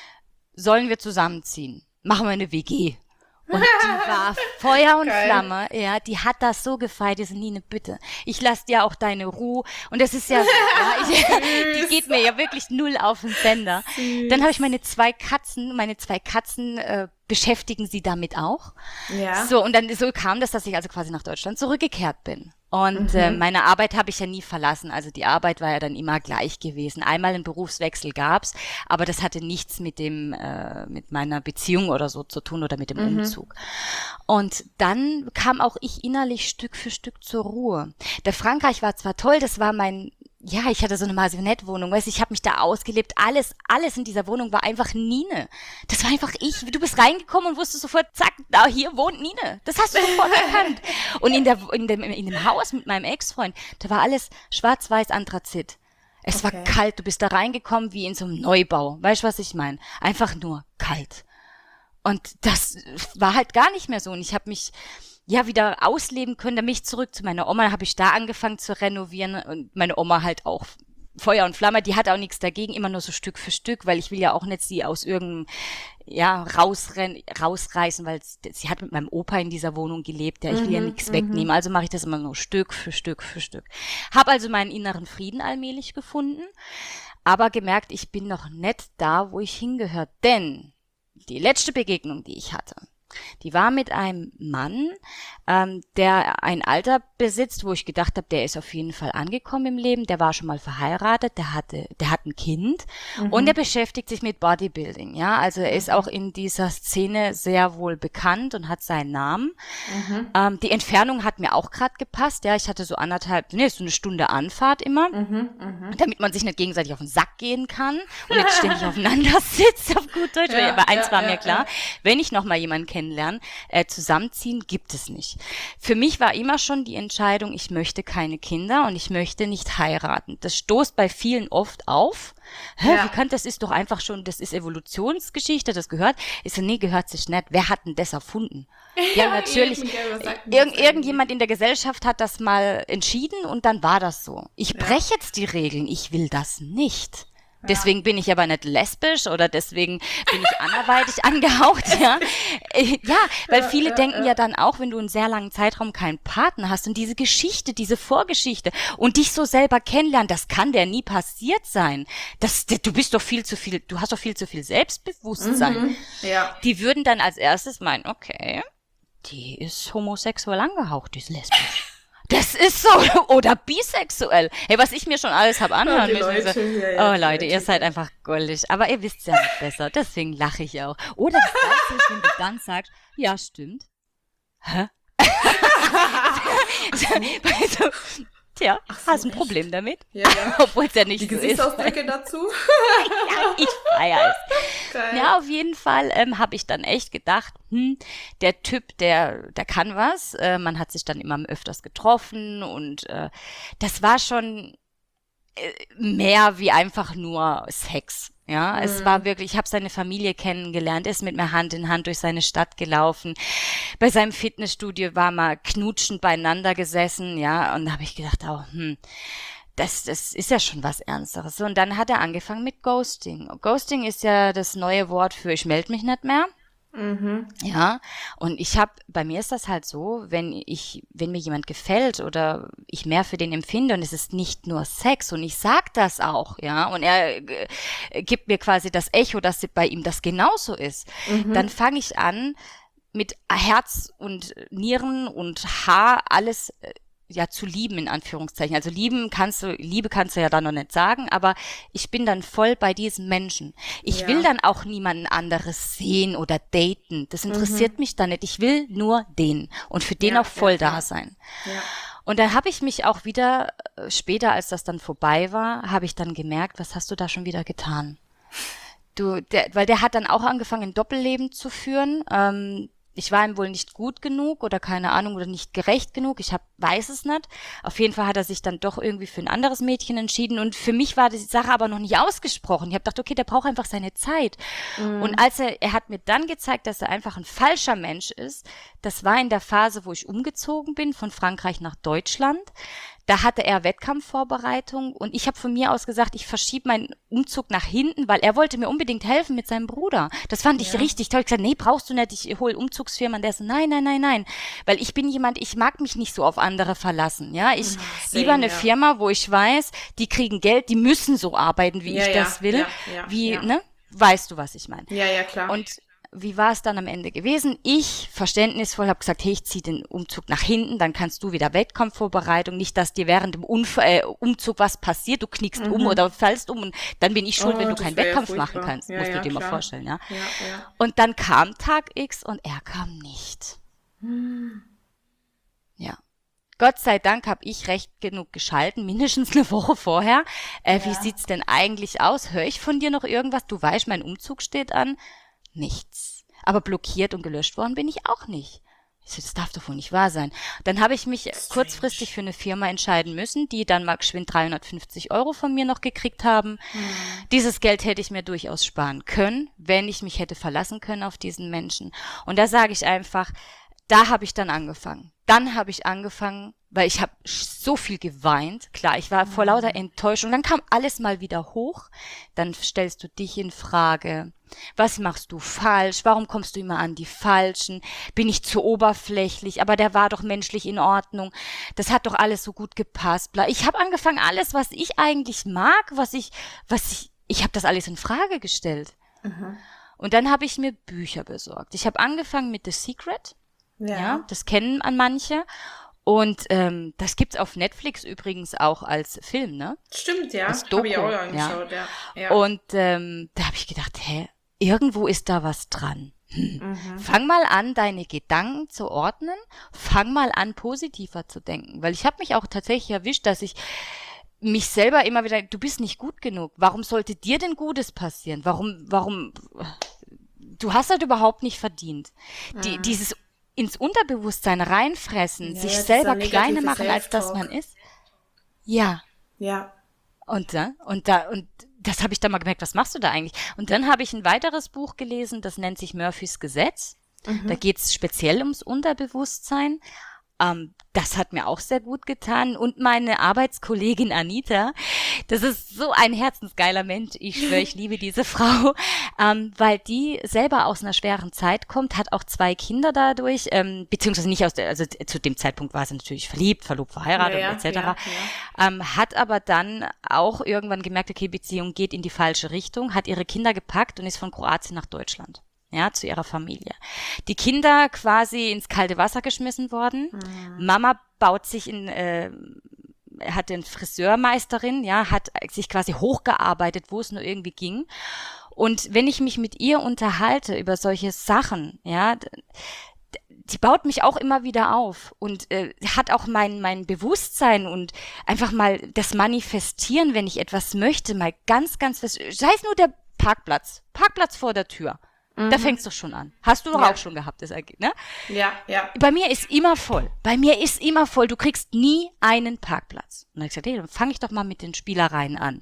Sollen wir zusammenziehen? Machen wir eine W G. Und die war Feuer und Geil. Flamme, ja, die hat das so gefeiert, die so, Nine, bitte, ich lass dir auch deine Ruhe. Und das ist ja so, ja, ich, die geht mir ja wirklich null auf den Sender. Dann habe ich meine zwei Katzen, meine zwei Katzen äh, beschäftigen sie damit auch. Ja. So, und dann so kam das, dass ich also quasi nach Deutschland zurückgekehrt bin. Und Mhm. äh, meine Arbeit habe ich ja nie verlassen. Also die Arbeit war ja dann immer gleich gewesen. Einmal einen Berufswechsel gab's, aber das hatte nichts mit dem, äh, mit meiner Beziehung oder so zu tun oder mit dem Mhm. Umzug. Und dann kam auch ich innerlich Stück für Stück zur Ruhe. Der Frankreich war zwar toll, das war mein, ja, ich hatte so eine Maisonette-Wohnung, weißt du, ich habe mich da ausgelebt. Alles, alles in dieser Wohnung war einfach Nine. Das war einfach ich. Du bist reingekommen und wusstest sofort, zack, da hier wohnt Nine. Das hast du sofort erkannt. Und in der, in dem, in dem Haus mit meinem Ex-Freund, da war alles schwarz-weiß Anthrazit. Es Okay. war kalt. Du bist da reingekommen wie in so einem Neubau. Weißt du, was ich meine? Einfach nur kalt. Und das war halt gar nicht mehr so. Und ich habe mich ja wieder ausleben können. Dann bin ich zurück zu meiner Oma, habe ich da angefangen zu renovieren und meine Oma halt auch Feuer und Flamme, die hat auch nichts dagegen, immer nur so Stück für Stück, weil ich will ja auch nicht sie aus irgendeinem, ja, rausrennen, rausreißen, weil sie, sie hat mit meinem Opa in dieser Wohnung gelebt, ja, ich will ja Mhm, nichts mhm. wegnehmen, also mache ich das immer nur Stück für Stück für Stück. Hab also meinen inneren Frieden allmählich gefunden, aber gemerkt, ich bin noch nicht da, wo ich hingehöre, denn die letzte Begegnung, die ich hatte, die war mit einem Mann, ähm, der ein Alter besitzt, wo ich gedacht habe, der ist auf jeden Fall angekommen im Leben, der war schon mal verheiratet, der hatte, der hat ein Kind Mhm. und er beschäftigt sich mit Bodybuilding, ja, also er ist auch in dieser Szene sehr wohl bekannt und hat seinen Namen. Mhm. Ähm, die Entfernung hat mir auch gerade gepasst, ja, ich hatte so anderthalb, nee, so eine Stunde Anfahrt immer. Mhm. Mhm. Damit man sich nicht gegenseitig auf den Sack gehen kann und nicht ständig aufeinander sitzt, auf gut Deutsch. Ja, Aber eins ja, war ja, mir klar, ja. wenn ich noch mal jemanden kennenlerne, äh, zusammenziehen gibt es nicht. Für mich war immer schon die Entscheidung, ich möchte keine Kinder und ich möchte nicht heiraten. Das stoßt bei vielen oft auf. Hä, Ja. wie kann, das ist doch einfach schon, das ist Evolutionsgeschichte, das gehört. Ich so, nee, gehört sich nicht. Wer hat denn das erfunden? Ja, natürlich. eben, gell, was sagt denn Irgend, das irgendjemand in der Gesellschaft hat das mal entschieden und dann war das so. Ich Ja. breche jetzt die Regeln. Ich will das nicht. Deswegen bin ich aber nicht lesbisch oder deswegen bin ich anderweitig angehaucht, ja. Äh, Ja, weil Ja, viele ja, denken ja. ja dann auch, wenn du einen sehr langen Zeitraum keinen Partner hast und diese Geschichte, diese Vorgeschichte und dich so selber kennenlernen, das kann dir nie passiert sein. Das, du bist doch viel zu viel, du hast doch viel zu viel Selbstbewusstsein. Mhm. Ja. Die würden dann als erstes meinen, okay, die ist homosexuell angehaucht, die ist lesbisch. Das ist so. Oder bisexuell. Hey, was ich mir schon alles habe anhören Oh, die müssen. Leute, So, ja, ja, oh die Leute, ihr Leute. seid einfach goldig. Aber ihr wisst ja nicht besser. Deswegen lache ich auch. Oder das Geilste ist, wenn du dann sagst, ja, stimmt. Hä? Also, tja, Ach so, hast ein echt? Problem damit? Ja, ja. Obwohl es ja Die nicht so ist. Gesichtsausdrücke dazu? Ja, ich feiere es. Geil. Ja, auf jeden Fall ähm, habe ich dann echt gedacht, hm, der Typ, der, der kann was. Äh, man hat sich dann immer öfters getroffen und äh, das war schon äh, mehr wie einfach nur Sex. Ja, es war wirklich, ich habe seine Familie kennengelernt, er ist mit mir Hand in Hand durch seine Stadt gelaufen. Bei seinem Fitnessstudio war mal knutschend beieinander gesessen, ja, und da habe ich gedacht, oh, hm, das, das ist ja schon was Ernsteres. So, und dann hat er angefangen mit Ghosting. Ghosting ist ja das neue Wort für ich melde mich nicht mehr. Mhm. Ja, und ich habe, bei mir ist das halt so, wenn ich, wenn mir jemand gefällt oder ich mehr für den empfinde und es ist nicht nur Sex und ich sag das auch, ja, und er äh, gibt mir quasi das Echo, dass bei ihm das genauso ist, Mhm. dann fange ich an, mit Herz und Nieren und Haar alles äh, ja zu lieben, in Anführungszeichen. Also lieben kannst du, Liebe kannst du ja da noch nicht sagen, aber ich bin dann voll bei diesem Menschen. Ich Ja. will dann auch niemanden anderes sehen oder daten. Das interessiert mich dann nicht. Ich will nur den und für den Ja, auch voll ja, da ja. sein. Ja. Und dann habe ich mich auch wieder, äh, später als das dann vorbei war, habe ich dann gemerkt, was hast du da schon wieder getan? Du, der, weil der hat dann auch angefangen, ein Doppelleben zu führen. Ähm, ich war ihm wohl nicht gut genug oder keine Ahnung oder nicht gerecht genug. Ich hab, weiß es nicht. Auf jeden Fall hat er sich dann doch irgendwie für ein anderes Mädchen entschieden. Und für mich war die Sache aber noch nicht ausgesprochen. Ich habe gedacht, okay, der braucht einfach seine Zeit. Und als er, er hat mir dann gezeigt, dass er einfach ein falscher Mensch ist. Das war in der Phase, wo ich umgezogen bin von Frankreich nach Deutschland. Da hatte er Wettkampfvorbereitung und ich habe von mir aus gesagt, ich verschiebe meinen Umzug nach hinten, weil er wollte mir unbedingt helfen mit seinem Bruder. Das fand ich Ja. richtig toll. Ich gesagt, nee, brauchst du nicht, ich hol Umzugsfirma. Und der so, nein, nein, nein, nein. Weil ich bin jemand, ich mag mich nicht so auf andere verlassen. Ja, ich Same, lieber eine ja. Firma, wo ich weiß, die kriegen Geld, die müssen so arbeiten, wie Ja, ich ja, das will. ja, ja, wie, ja. ne? Weißt du, was ich meine? Ja, ja, klar. Und wie war es dann am Ende gewesen? Ich, verständnisvoll, habe gesagt, hey, ich ziehe den Umzug nach hinten, dann kannst du wieder Wettkampfvorbereitung, nicht, dass dir während dem Unf äh, Umzug was passiert, du knickst um oder fällst um und dann bin ich schuld, Oh, wenn du das keinen wär ja Wettkampf furchtbar. machen kannst. Ja, Musst ja, du dir mal klar. vorstellen, ja. Ja, ja. Und dann kam Tag X und er kam nicht. Ja. Gott sei Dank habe ich recht genug geschalten, mindestens eine Woche vorher. Äh, Wie Ja. sieht's denn eigentlich aus? Höre ich von dir noch irgendwas? Du weißt, mein Umzug steht an. Nichts. Aber blockiert und gelöscht worden bin ich auch nicht. Ich so, das darf doch wohl nicht wahr sein. Dann habe ich mich kurzfristig für eine Firma entscheiden müssen, die dann mal geschwind dreihundertfünfzig Euro von mir noch gekriegt haben. Dieses Geld hätte ich mir durchaus sparen können, wenn ich mich hätte verlassen können auf diesen Menschen. Und da sage ich einfach, da habe ich dann angefangen. Dann habe ich angefangen, weil ich habe so viel geweint. Klar, ich war vor lauter Enttäuschung. Dann kam alles mal wieder hoch. Dann stellst du dich in Frage. Was machst du falsch? Warum kommst du immer an die Falschen? Bin ich zu oberflächlich? Aber der war doch menschlich in Ordnung. Das hat doch alles so gut gepasst. Bla. Ich habe angefangen, alles, was ich eigentlich mag, was ich, was ich, ich habe das alles in Frage gestellt. Und dann habe ich mir Bücher besorgt. Ich habe angefangen mit The Secret. Ja. Ja, das kennen an manche. Und ähm, das gibt's auf Netflix übrigens auch als Film, ne? Stimmt, ja. Als Habe ich auch Doku, angeschaut, ja. ja. Und ähm, da habe ich gedacht, hä, irgendwo ist da was dran. Hm. Fang mal an, deine Gedanken zu ordnen. Fang mal an, positiver zu denken. Weil ich habe mich auch tatsächlich erwischt, dass ich mich selber immer wieder, du bist nicht gut genug. Warum sollte dir denn Gutes passieren? Warum, warum, du hast halt überhaupt nicht verdient. Die, dieses ins Unterbewusstsein reinfressen, Ja, sich ja, dieser selber negative kleiner machen, als das Self-Talk. man ist. Ja. Ja. Und da, und da, und das habe ich dann mal gemerkt, was machst du da eigentlich? Und dann habe ich ein weiteres Buch gelesen, das nennt sich Murphys Gesetz. Da geht's speziell ums Unterbewusstsein. Ähm, das hat mir auch sehr gut getan. Und meine Arbeitskollegin Anita, das ist so ein herzensgeiler Mensch. Ich schwöre, ich liebe diese Frau, ähm, weil die selber aus einer schweren Zeit kommt, hat auch zwei Kinder dadurch, ähm, beziehungsweise nicht aus der, also zu dem Zeitpunkt war sie natürlich verliebt, verlobt, verheiratet Ja, ja, et cetera. ja, Ähm, hat aber dann auch irgendwann gemerkt, okay, Beziehung geht in die falsche Richtung, hat ihre Kinder gepackt und ist von Kroatien nach Deutschland. ja, zu ihrer Familie. Die Kinder quasi ins kalte Wasser geschmissen worden. Mhm. Mama baut sich in, äh, hat eine Friseurmeisterin, ja, hat sich quasi hochgearbeitet, wo es nur irgendwie ging. Und wenn ich mich mit ihr unterhalte über solche Sachen, ja, die baut mich auch immer wieder auf und äh, hat auch mein mein Bewusstsein und einfach mal das Manifestieren, wenn ich etwas möchte, mal ganz, ganz fest, sei es nur der Parkplatz, Parkplatz vor der Tür, mhm. da fängt's doch schon an. Hast du doch ja. auch schon gehabt, das Ergebnis, ne? Ja, ja. Bei mir ist immer voll, bei mir ist immer voll, du kriegst nie einen Parkplatz. Und dann hab ich gesagt, hey, dann fange ich doch mal mit den Spielereien an.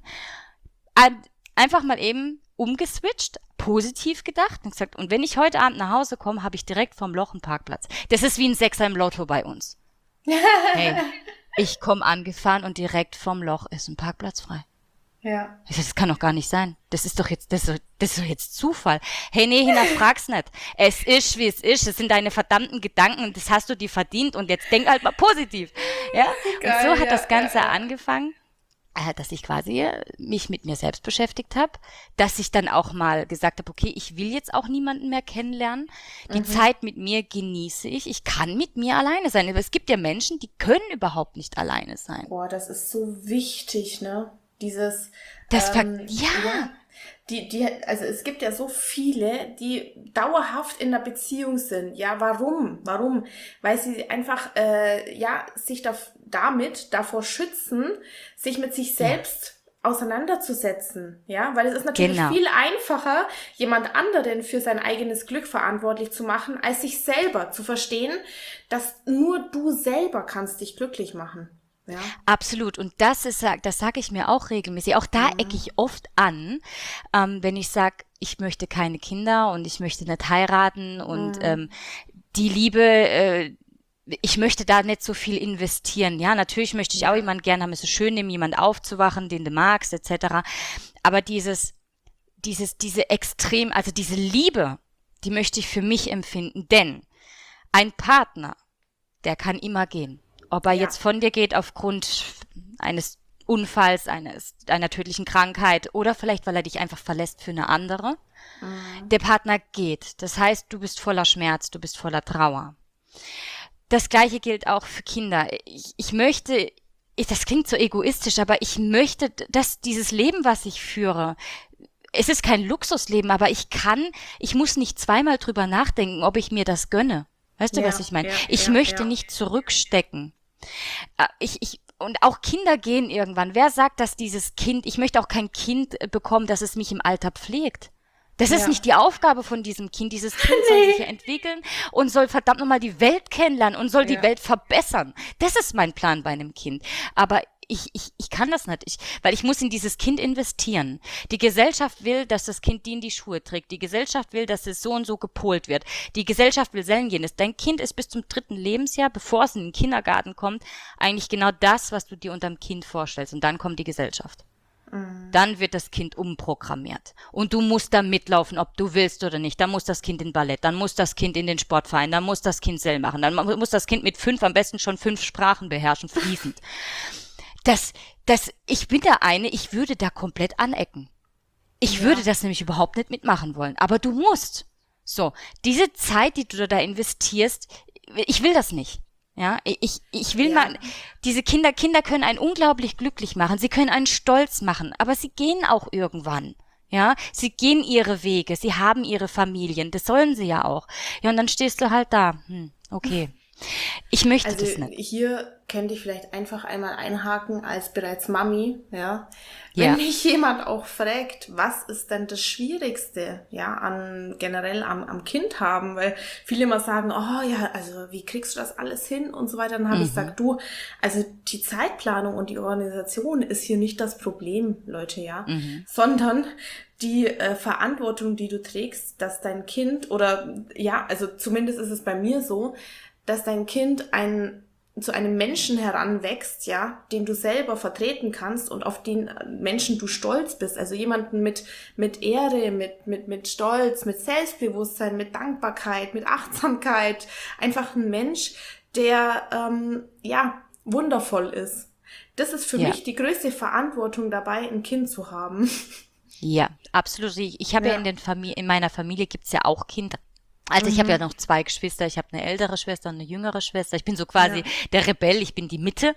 Einfach mal eben umgeswitcht, positiv gedacht und gesagt, und wenn ich heute Abend nach Hause komme, habe ich direkt vom Loch einen Parkplatz. Das ist wie ein Sechser im Lotto bei uns. Hey, ich komme angefahren und direkt vom Loch ist ein Parkplatz frei. Ja. Das kann doch gar nicht sein. Das ist doch jetzt, das ist doch, das ist doch jetzt Zufall. Hey, nee, hinterfrag's nicht. Es ist, wie es ist. Es sind deine verdammten Gedanken und das hast du dir verdient und jetzt denk halt mal positiv. Ja? Geil, und so hat ja, das Ganze ja, ja. angefangen. Dass ich quasi mich mit mir selbst beschäftigt habe, dass ich dann auch mal gesagt habe, okay, ich will jetzt auch niemanden mehr kennenlernen. Die mhm. Zeit mit mir genieße ich. Ich kann mit mir alleine sein. Aber es gibt ja Menschen, die können überhaupt nicht alleine sein. Boah, das ist so wichtig, ne? Dieses das ähm, ja. ja. Die, die, also es gibt ja so viele, die dauerhaft in einer Beziehung sind. Ja, warum? Warum? Weil sie einfach, äh, ja, sich da, damit davor schützen, sich mit sich selbst ja. auseinanderzusetzen. Ja, weil es ist natürlich genau. viel einfacher, jemand anderen für sein eigenes Glück verantwortlich zu machen, als sich selber zu verstehen, dass nur du selber kannst dich glücklich machen. Ja. Absolut. Und das ist, das sage ich mir auch regelmäßig. Auch da mhm. ecke ich oft an, ähm, wenn ich sage, ich möchte keine Kinder und ich möchte nicht heiraten und mhm. ähm, die Liebe, äh, ich möchte da nicht so viel investieren. Ja, natürlich möchte ich ja. auch jemanden gerne haben. Es ist schön, neben jemand aufzuwachen, den du magst, et cetera. Aber dieses, dieses, diese extrem, also diese Liebe, die möchte ich für mich empfinden. Denn ein Partner, der kann immer gehen. Ob er ja. jetzt von dir geht aufgrund eines Unfalls, eines, einer tödlichen Krankheit oder vielleicht, weil er dich einfach verlässt für eine andere. Mhm. Der Partner geht. Das heißt, du bist voller Schmerz, du bist voller Trauer. Das Gleiche gilt auch für Kinder. Ich, ich möchte, ich, das klingt so egoistisch, aber ich möchte, dass dieses Leben, was ich führe, es ist kein Luxusleben, aber ich kann, ich muss nicht zweimal drüber nachdenken, ob ich mir das gönne. Weißt du, ja, was ich meine? Ja, ich ja, möchte ja. nicht zurückstecken. Ich, ich, und auch Kinder gehen irgendwann. Wer sagt, dass dieses Kind, ich möchte auch kein Kind bekommen, dass es mich im Alter pflegt. Das ja. ist nicht die Aufgabe von diesem Kind. Dieses Kind nee. soll sich ja entwickeln und soll verdammt nochmal die Welt kennenlernen und soll ja. die Welt verbessern. Das ist mein Plan bei einem Kind. Aber Ich, ich, ich kann das nicht, ich, weil ich muss in dieses Kind investieren. Die Gesellschaft will, dass das Kind die in die Schuhe trägt. Die Gesellschaft will, dass es so und so gepolt wird. Die Gesellschaft will selten jenes. Dein Kind ist bis zum dritten Lebensjahr, bevor es in den Kindergarten kommt, eigentlich genau das, was du dir unterm Kind vorstellst. Und dann kommt die Gesellschaft. Mhm. Dann wird das Kind umprogrammiert. Und du musst da mitlaufen, ob du willst oder nicht. Dann muss das Kind in Ballett, dann muss das Kind in den Sportverein, dann muss das Kind Sell machen, dann muss das Kind mit fünf am besten schon fünf Sprachen beherrschen, fließend. Das, das, ich bin da eine, ich würde da komplett anecken. Ich ja. würde das nämlich überhaupt nicht mitmachen wollen. Aber du musst. So, diese Zeit, die du da investierst, ich will das nicht. Ja, ich, ich will ja. mal, diese Kinder, Kinder können einen unglaublich glücklich machen. Sie können einen stolz machen. Aber sie gehen auch irgendwann. Ja, sie gehen ihre Wege. Sie haben ihre Familien. Das sollen sie ja auch. Ja, und dann stehst du halt da. Hm, okay. Ich möchte also das nicht. Hier könnte ich vielleicht einfach einmal einhaken als bereits Mami, ja. Wenn ja. mich jemand auch fragt, was ist denn das Schwierigste, ja, an generell am, am Kind haben, weil viele immer sagen, oh ja, also wie kriegst du das alles hin und so weiter, dann habe mhm. ich gesagt, du, also die Zeitplanung und die Organisation ist hier nicht das Problem, Leute, ja, mhm. sondern die äh, Verantwortung, die du trägst, dass dein Kind oder, ja, also zumindest ist es bei mir so, dass dein Kind ein, zu einem Menschen heranwächst, ja, den du selber vertreten kannst und auf den Menschen du stolz bist. Also jemanden mit, mit Ehre, mit, mit, mit Stolz, mit Selbstbewusstsein, mit Dankbarkeit, mit Achtsamkeit. Einfach ein Mensch, der, ähm, ja, wundervoll ist. Das ist für ja. mich die größte Verantwortung dabei, ein Kind zu haben. Ja, absolut. Ich, ich habe ja, Ja. in den Familie, in meiner Familie gibt's ja auch Kinder. Also ich habe ja Mhm. noch zwei Geschwister. Ich habe eine ältere Schwester und eine jüngere Schwester. Ich bin so quasi Ja. der Rebell. Ich bin die Mitte.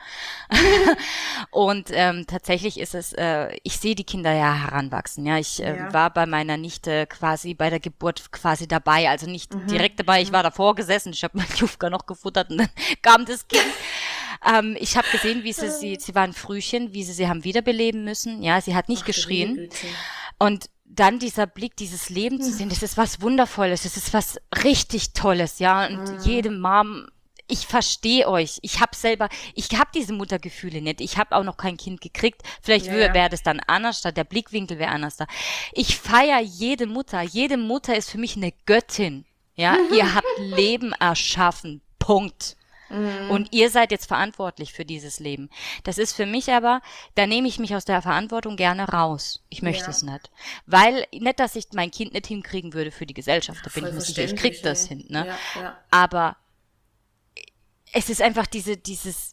Und ähm, tatsächlich ist es, äh, ich sehe die Kinder ja heranwachsen. Ja, ich äh, Ja. war bei meiner Nichte quasi bei der Geburt quasi dabei. Also nicht Mhm. direkt dabei. Ich war davor gesessen. Ich habe meinen Jufka noch gefuttert und dann kam das Kind. Ähm, ich habe gesehen, wie sie, sie, sie war ein Frühchen, wie sie sie haben wiederbeleben müssen. Ja, sie hat nicht Ach du liebe geschrien. Güte. Und dann dieser Blick, dieses Leben zu sehen, das ist was Wundervolles, das ist was richtig Tolles, ja. Und jede Mom, ich verstehe euch. Ich habe selber, ich habe diese Muttergefühle nicht. Ich habe auch noch kein Kind gekriegt. Vielleicht Ja, wäre ja. wär das dann anders, der Blickwinkel wäre anders da. Ich feiere jede Mutter. Jede Mutter ist für mich eine Göttin. Ja, ihr habt Leben erschaffen. Punkt. Und ihr seid jetzt verantwortlich für dieses Leben. Das ist für mich aber, da nehme ich mich aus der Verantwortung gerne raus. Ich möchte Ja. es nicht. Weil, nicht, dass ich mein Kind nicht hinkriegen würde für die Gesellschaft. Da bin Voll ich mir sicher, ich krieg verständlich, das ey. hin, ne? Ja, ja. Aber es ist einfach diese, dieses,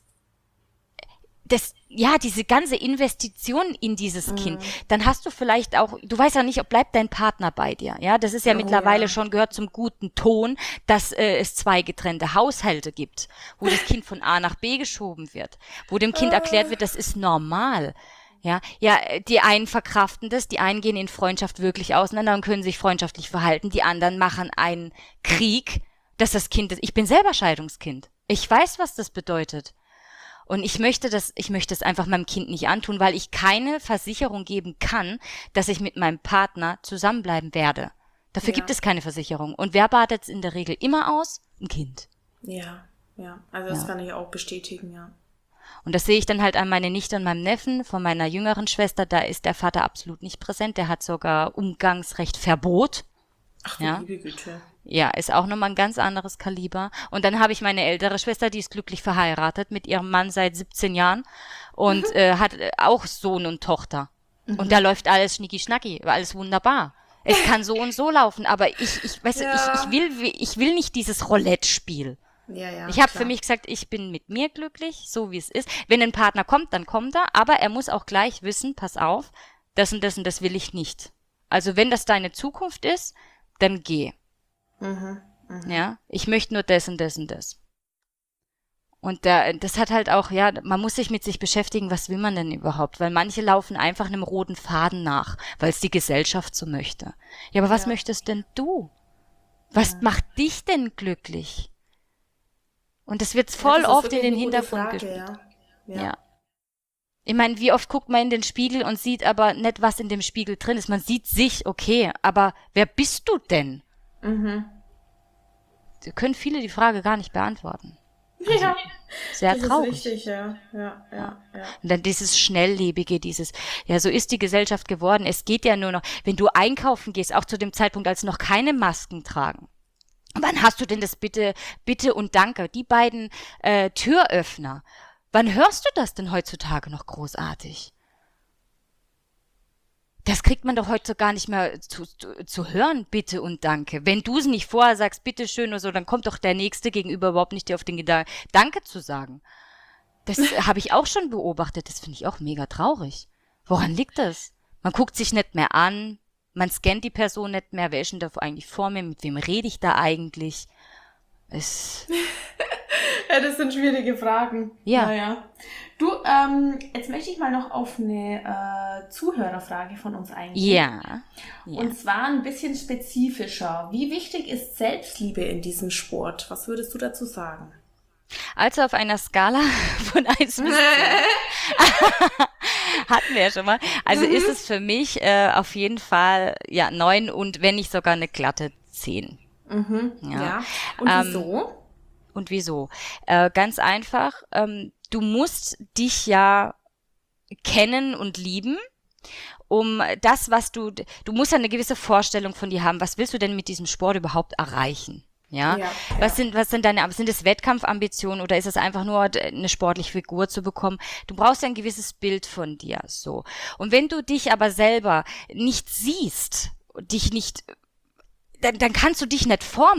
das, ja, diese ganze Investition in dieses Kind, dann hast du vielleicht auch, du weißt ja nicht, ob bleibt dein Partner bei dir, ja, das ist ja Oh mittlerweile ja. schon, gehört zum guten Ton, dass äh, es zwei getrennte Haushalte gibt, wo das Kind von A nach B geschoben wird, wo dem Kind erklärt wird, das ist normal. Ja, ja, die einen verkraften das, die einen gehen in Freundschaft wirklich auseinander und können sich freundschaftlich verhalten, die anderen machen einen Krieg, dass das Kind, ich bin selber Scheidungskind. Ich weiß, was das bedeutet. Und ich möchte das, ich möchte es einfach meinem Kind nicht antun, weil ich keine Versicherung geben kann, dass ich mit meinem Partner zusammenbleiben werde. Dafür Ja. gibt es keine Versicherung. Und wer badet es in der Regel immer aus? Ein Kind. Ja, ja. Also das Ja. kann ich auch bestätigen, ja. Und das sehe ich dann halt an meine Nichte und meinem Neffen. Von meiner jüngeren Schwester, da ist der Vater absolut nicht präsent. Der hat sogar Umgangsrecht Verbot. Ach du Ja. liebe Güte. Ja, ist auch nochmal ein ganz anderes Kaliber. Und dann habe ich meine ältere Schwester, die ist glücklich verheiratet mit ihrem Mann seit siebzehn Jahren und äh, hat äh, auch Sohn und Tochter. Und da läuft alles schnicki-schnacki, alles wunderbar. Es kann so und so laufen, aber ich, ich, weißt Ja. du, ich, ich will, ich will nicht dieses Roulette-Spiel. Ja, ja. Ich habe klar. für mich gesagt, ich bin mit mir glücklich, so wie es ist. Wenn ein Partner kommt, dann kommt er, aber er muss auch gleich wissen, pass auf, das und das und das will ich nicht. Also wenn das deine Zukunft ist, dann geh. Mhm. Mhm. Ja, ich möchte nur das und das und das. Und da, das hat halt auch, ja, man muss sich mit sich beschäftigen, was will man denn überhaupt? Weil manche laufen einfach einem roten Faden nach, weil es die Gesellschaft so möchte. Ja, aber was Ja. möchtest denn du? Was macht dich denn glücklich? Und das wird Ja, voll das ist oft in wirklich den eine gute Hintergrund Frage, gespielt. ja. Ja. Ja. Ich meine, wie oft guckt man in den Spiegel und sieht aber nicht, was in dem Spiegel drin ist. Man sieht sich, okay, aber wer bist du denn? Mhm. Da können viele die Frage gar nicht beantworten. Ja, Sehr das traurig. ist richtig, ja. Ja, ja, ja. Und dann dieses Schnelllebige, dieses, ja, so ist die Gesellschaft geworden. Es geht ja nur noch, wenn du einkaufen gehst, auch zu dem Zeitpunkt, als noch keine Masken tragen. Wann hast du denn das Bitte, Bitte und Danke? Die beiden äh, Türöffner. Wann hörst du das denn heutzutage noch großartig? Das kriegt man doch heute gar nicht mehr zu, zu, zu hören, Bitte und Danke. Wenn du es nicht vorher sagst, Bitte schön oder so, dann kommt doch der Nächste gegenüber überhaupt nicht auf den Gedanken, Danke zu sagen. Das habe ich auch schon beobachtet. Das finde ich auch mega traurig. Woran liegt das? Man guckt sich nicht mehr an, man scannt die Person nicht mehr. Wer ist denn da eigentlich vor mir? Mit wem rede ich da eigentlich? Es, Ja, das sind schwierige Fragen. Ja. Naja. Du, ähm, jetzt möchte ich mal noch auf eine äh, Zuhörerfrage von uns eingehen. ja, ja. Und zwar ein bisschen spezifischer. Wie wichtig ist Selbstliebe in diesem Sport? Was würdest du dazu sagen? Also auf einer Skala von eins bis zehn hatten wir ja schon mal. Also ist es für mich äh, auf jeden Fall ja neun und wenn nicht sogar eine glatte zehn. Mhm. Ja. Ja. Und Ähm, wieso? Und wieso? Äh, ganz einfach, ähm, du musst dich ja kennen und lieben, um das, was du, du musst ja eine gewisse Vorstellung von dir haben. Was willst du denn mit diesem Sport überhaupt erreichen? Ja, Ja, was ja. sind, was sind deine, sind es Wettkampfambitionen oder ist es einfach nur eine sportliche Figur zu bekommen? Du brauchst ja ein gewisses Bild von dir, so. Und wenn du dich aber selber nicht siehst, dich nicht, dann, dann kannst du dich nicht formen.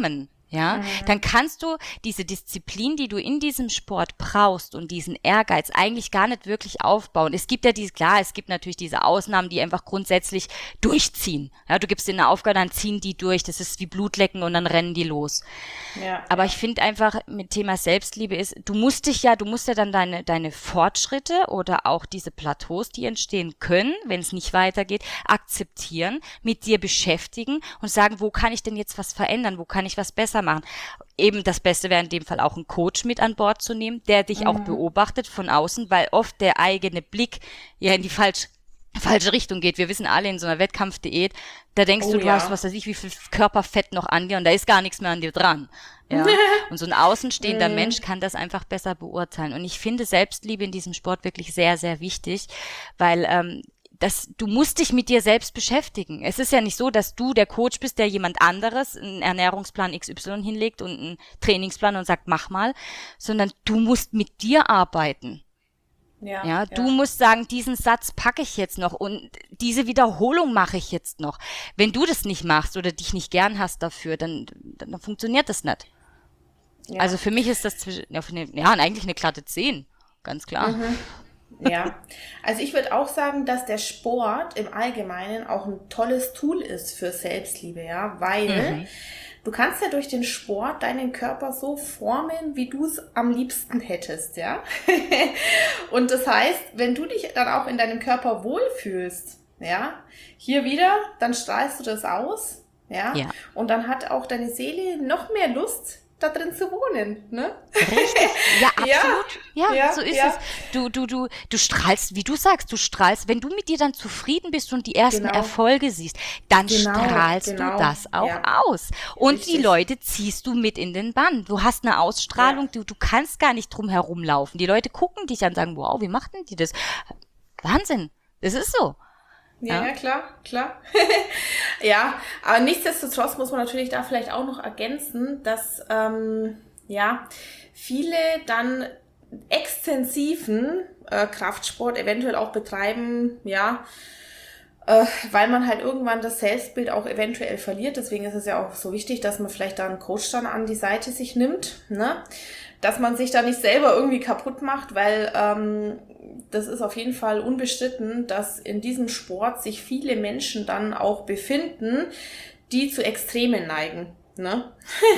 Ja, Mhm. dann kannst du diese Disziplin, die du in diesem Sport brauchst und diesen Ehrgeiz eigentlich gar nicht wirklich aufbauen. Es gibt ja diese, klar, es gibt natürlich diese Ausnahmen, die einfach grundsätzlich durchziehen. Ja, du gibst denen eine Aufgabe, dann ziehen die durch. Das ist wie Blutlecken und dann rennen die los. Ja, Aber ja. ich finde einfach, mit Thema Selbstliebe ist, du musst dich ja, du musst ja dann deine, deine Fortschritte oder auch diese Plateaus, die entstehen können, wenn es nicht weitergeht, akzeptieren, mit dir beschäftigen und sagen, wo kann ich denn jetzt was verändern, wo kann ich was besser machen. Eben das Beste wäre in dem Fall auch einen Coach mit an Bord zu nehmen, der dich Mhm. auch beobachtet von außen, weil oft der eigene Blick ja in die falsche falsche Richtung geht. Wir wissen alle in so einer Wettkampfdiät, da denkst Oh du, du ja. hast, was weiß ich, wie viel Körperfett noch an dir und da ist gar nichts mehr an dir dran. Ja. Und so ein außenstehender Mhm. Mensch kann das einfach besser beurteilen. Und ich finde Selbstliebe in diesem Sport wirklich sehr, sehr wichtig, weil ähm, das, du musst dich mit dir selbst beschäftigen. Es ist ja nicht so, dass du der Coach bist, der jemand anderes einen Ernährungsplan X Y hinlegt und einen Trainingsplan und sagt, mach mal, sondern du musst mit dir arbeiten. Ja, Ja, du ja. musst sagen, diesen Satz packe ich jetzt noch und diese Wiederholung mache ich jetzt noch. Wenn du das nicht machst oder dich nicht gern hast dafür, dann, dann, dann funktioniert das nicht. Ja. Also für mich ist das zwischen, ja, für eine, ja, eigentlich eine glatte zehn, ganz klar. Mhm. Ja, also ich würde auch sagen, dass der Sport im Allgemeinen auch ein tolles Tool ist für Selbstliebe, ja, weil Mhm. du kannst ja durch den Sport deinen Körper so formen, wie du es am liebsten hättest, ja. Und das heißt, wenn du dich dann auch in deinem Körper wohlfühlst, ja, hier wieder, dann strahlst du das aus, ja, Ja. und dann hat auch deine Seele noch mehr Lust, da drin zu wohnen, ne? Richtig, ja, Ja, absolut. Ja, ja, so ist ja. es. Du, du, du, du strahlst, wie du sagst, du strahlst, wenn du mit dir dann zufrieden bist und die ersten Genau. Erfolge siehst, dann Genau, strahlst genau, du das auch ja. aus. Und die Richtig. Leute ziehst du mit in den Bann. Du hast eine Ausstrahlung, Ja. du, du kannst gar nicht drum herumlaufen. Die Leute gucken dich an und sagen, wow, wie macht denn die das? Wahnsinn, das ist so. Ja, Ja. ja, klar, klar. Ja, aber nichtsdestotrotz muss man natürlich da vielleicht auch noch ergänzen, dass ähm, ja viele dann extensiven äh, Kraftsport eventuell auch betreiben, ja, äh, weil man halt irgendwann das Selbstbild auch eventuell verliert. Deswegen ist es ja auch so wichtig, dass man vielleicht da einen Coach dann an die Seite sich nimmt, ne? Dass man sich da nicht selber irgendwie kaputt macht, weil ähm, das ist auf jeden Fall unbestritten, dass in diesem Sport sich viele Menschen dann auch befinden, die zu Extremen neigen. Ne?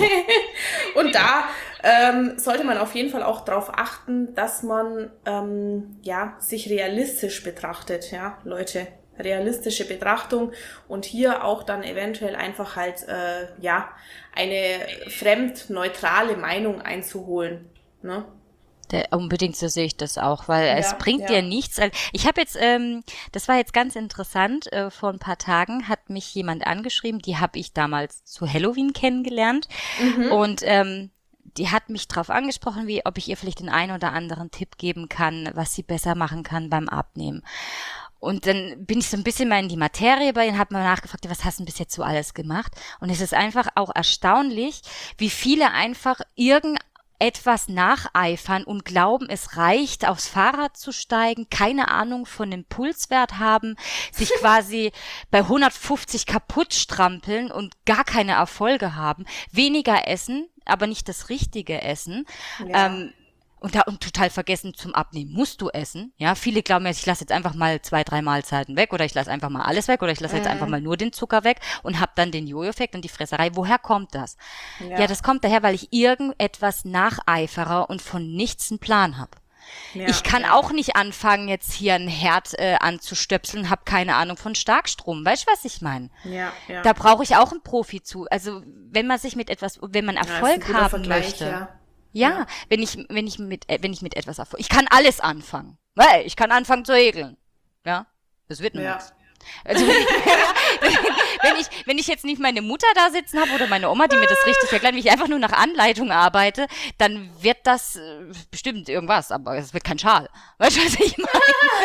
Und da ähm, sollte man auf jeden Fall auch darauf achten, dass man ähm, ja sich realistisch betrachtet, ja, Leute. Realistische Betrachtung und hier auch dann eventuell einfach halt äh, ja eine fremdneutrale Meinung einzuholen. Ne? Der, unbedingt, so sehe ich das auch, weil es Ja, bringt ja. dir nichts. Also ich habe jetzt, ähm, das war jetzt ganz interessant, äh, vor ein paar Tagen hat mich jemand angeschrieben, die habe ich damals zu Halloween kennengelernt Mhm. und ähm, die hat mich drauf angesprochen, wie ob ich ihr vielleicht den einen oder anderen Tipp geben kann, was sie besser machen kann beim Abnehmen. Und dann bin ich so ein bisschen mal in die Materie bei ihnen, habe mal nachgefragt, was hast du denn bis jetzt so alles gemacht? Und es ist einfach auch erstaunlich, wie viele einfach irgendetwas nacheifern und glauben, es reicht, aufs Fahrrad zu steigen, keine Ahnung von dem Pulswert haben, sich quasi bei hundertfünfzig kaputt strampeln und gar keine Erfolge haben, weniger essen, aber nicht das richtige Essen. Ja. Ähm, Und, da, und total vergessen, zum Abnehmen musst du essen. Ja, viele glauben jetzt, ich lasse jetzt einfach mal zwei, drei Mahlzeiten weg oder ich lasse einfach mal alles weg oder ich lasse jetzt einfach mal nur den Zucker weg und hab dann den Jojo-Effekt und die Fresserei. Woher kommt das? Ja. ja, das kommt daher, weil ich irgendetwas nacheifere und von nichts einen Plan habe. Ja, ich kann ja. auch nicht anfangen, jetzt hier ein Herd äh, anzustöpseln, habe keine Ahnung von Starkstrom. Weißt du, was ich meine? Ja, ja. Da brauche ich auch einen Profi zu. Also wenn man sich mit etwas, wenn man Ja, ist ein Erfolg guter haben Vergleich, möchte. Ja. Ja, Ja. wenn ich, wenn ich mit, äh, wenn ich mit etwas Erfolg, ich kann alles anfangen. Weil ich kann anfangen zu häkeln. Ja, das wird nur Ja. nichts. Also wenn ich, wenn ich, wenn ich jetzt nicht meine Mutter da sitzen habe oder meine Oma, die mir das richtig erklärt, wenn ich einfach nur nach Anleitung arbeite, dann wird das äh, bestimmt irgendwas, aber es wird kein Schal. Weißt du, was ich meine?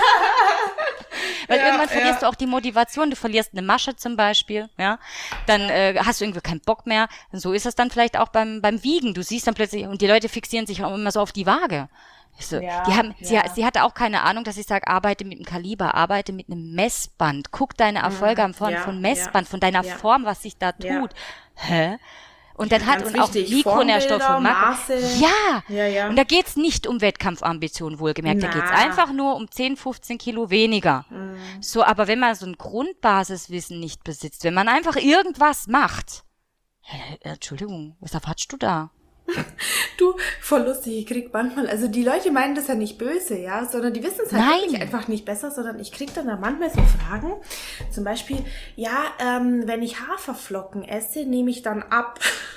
Weil Ja, irgendwann verlierst ja. du auch die Motivation, du verlierst eine Masche zum Beispiel, ja, dann äh, hast du irgendwie keinen Bock mehr. Und so ist es dann vielleicht auch beim beim Wiegen. Du siehst dann plötzlich, und die Leute fixieren sich auch immer so auf die Waage. Ich so, Ja, die haben, sie, ja. sie hatte auch keine Ahnung, dass ich sage, arbeite mit einem Kaliber, arbeite mit einem Messband, guck deine Erfolge Mhm, am Form ja, von Messband, ja, von deiner ja. Form, was sich da Ja. tut. Hä? Und dann hat Ganz und auch wichtig, Mikronährstoffe, Formbilder, Makro. Maße. Ja, Ja, ja. und da geht's nicht um Wettkampfambitionen, wohlgemerkt. Da geht's Na. einfach nur um zehn, fünfzehn Kilo weniger. Mhm. So, aber wenn man so ein Grundbasiswissen nicht besitzt, wenn man einfach irgendwas macht, Hä, Entschuldigung, was erwartest du da? Du, voll lustig, ich krieg manchmal, also die Leute meinen das ja nicht böse, ja, sondern die wissen es halt Nein. wirklich einfach nicht besser, sondern ich krieg dann da manchmal so Fragen, zum Beispiel, ja, ähm, wenn ich Haferflocken esse, nehme ich dann ab.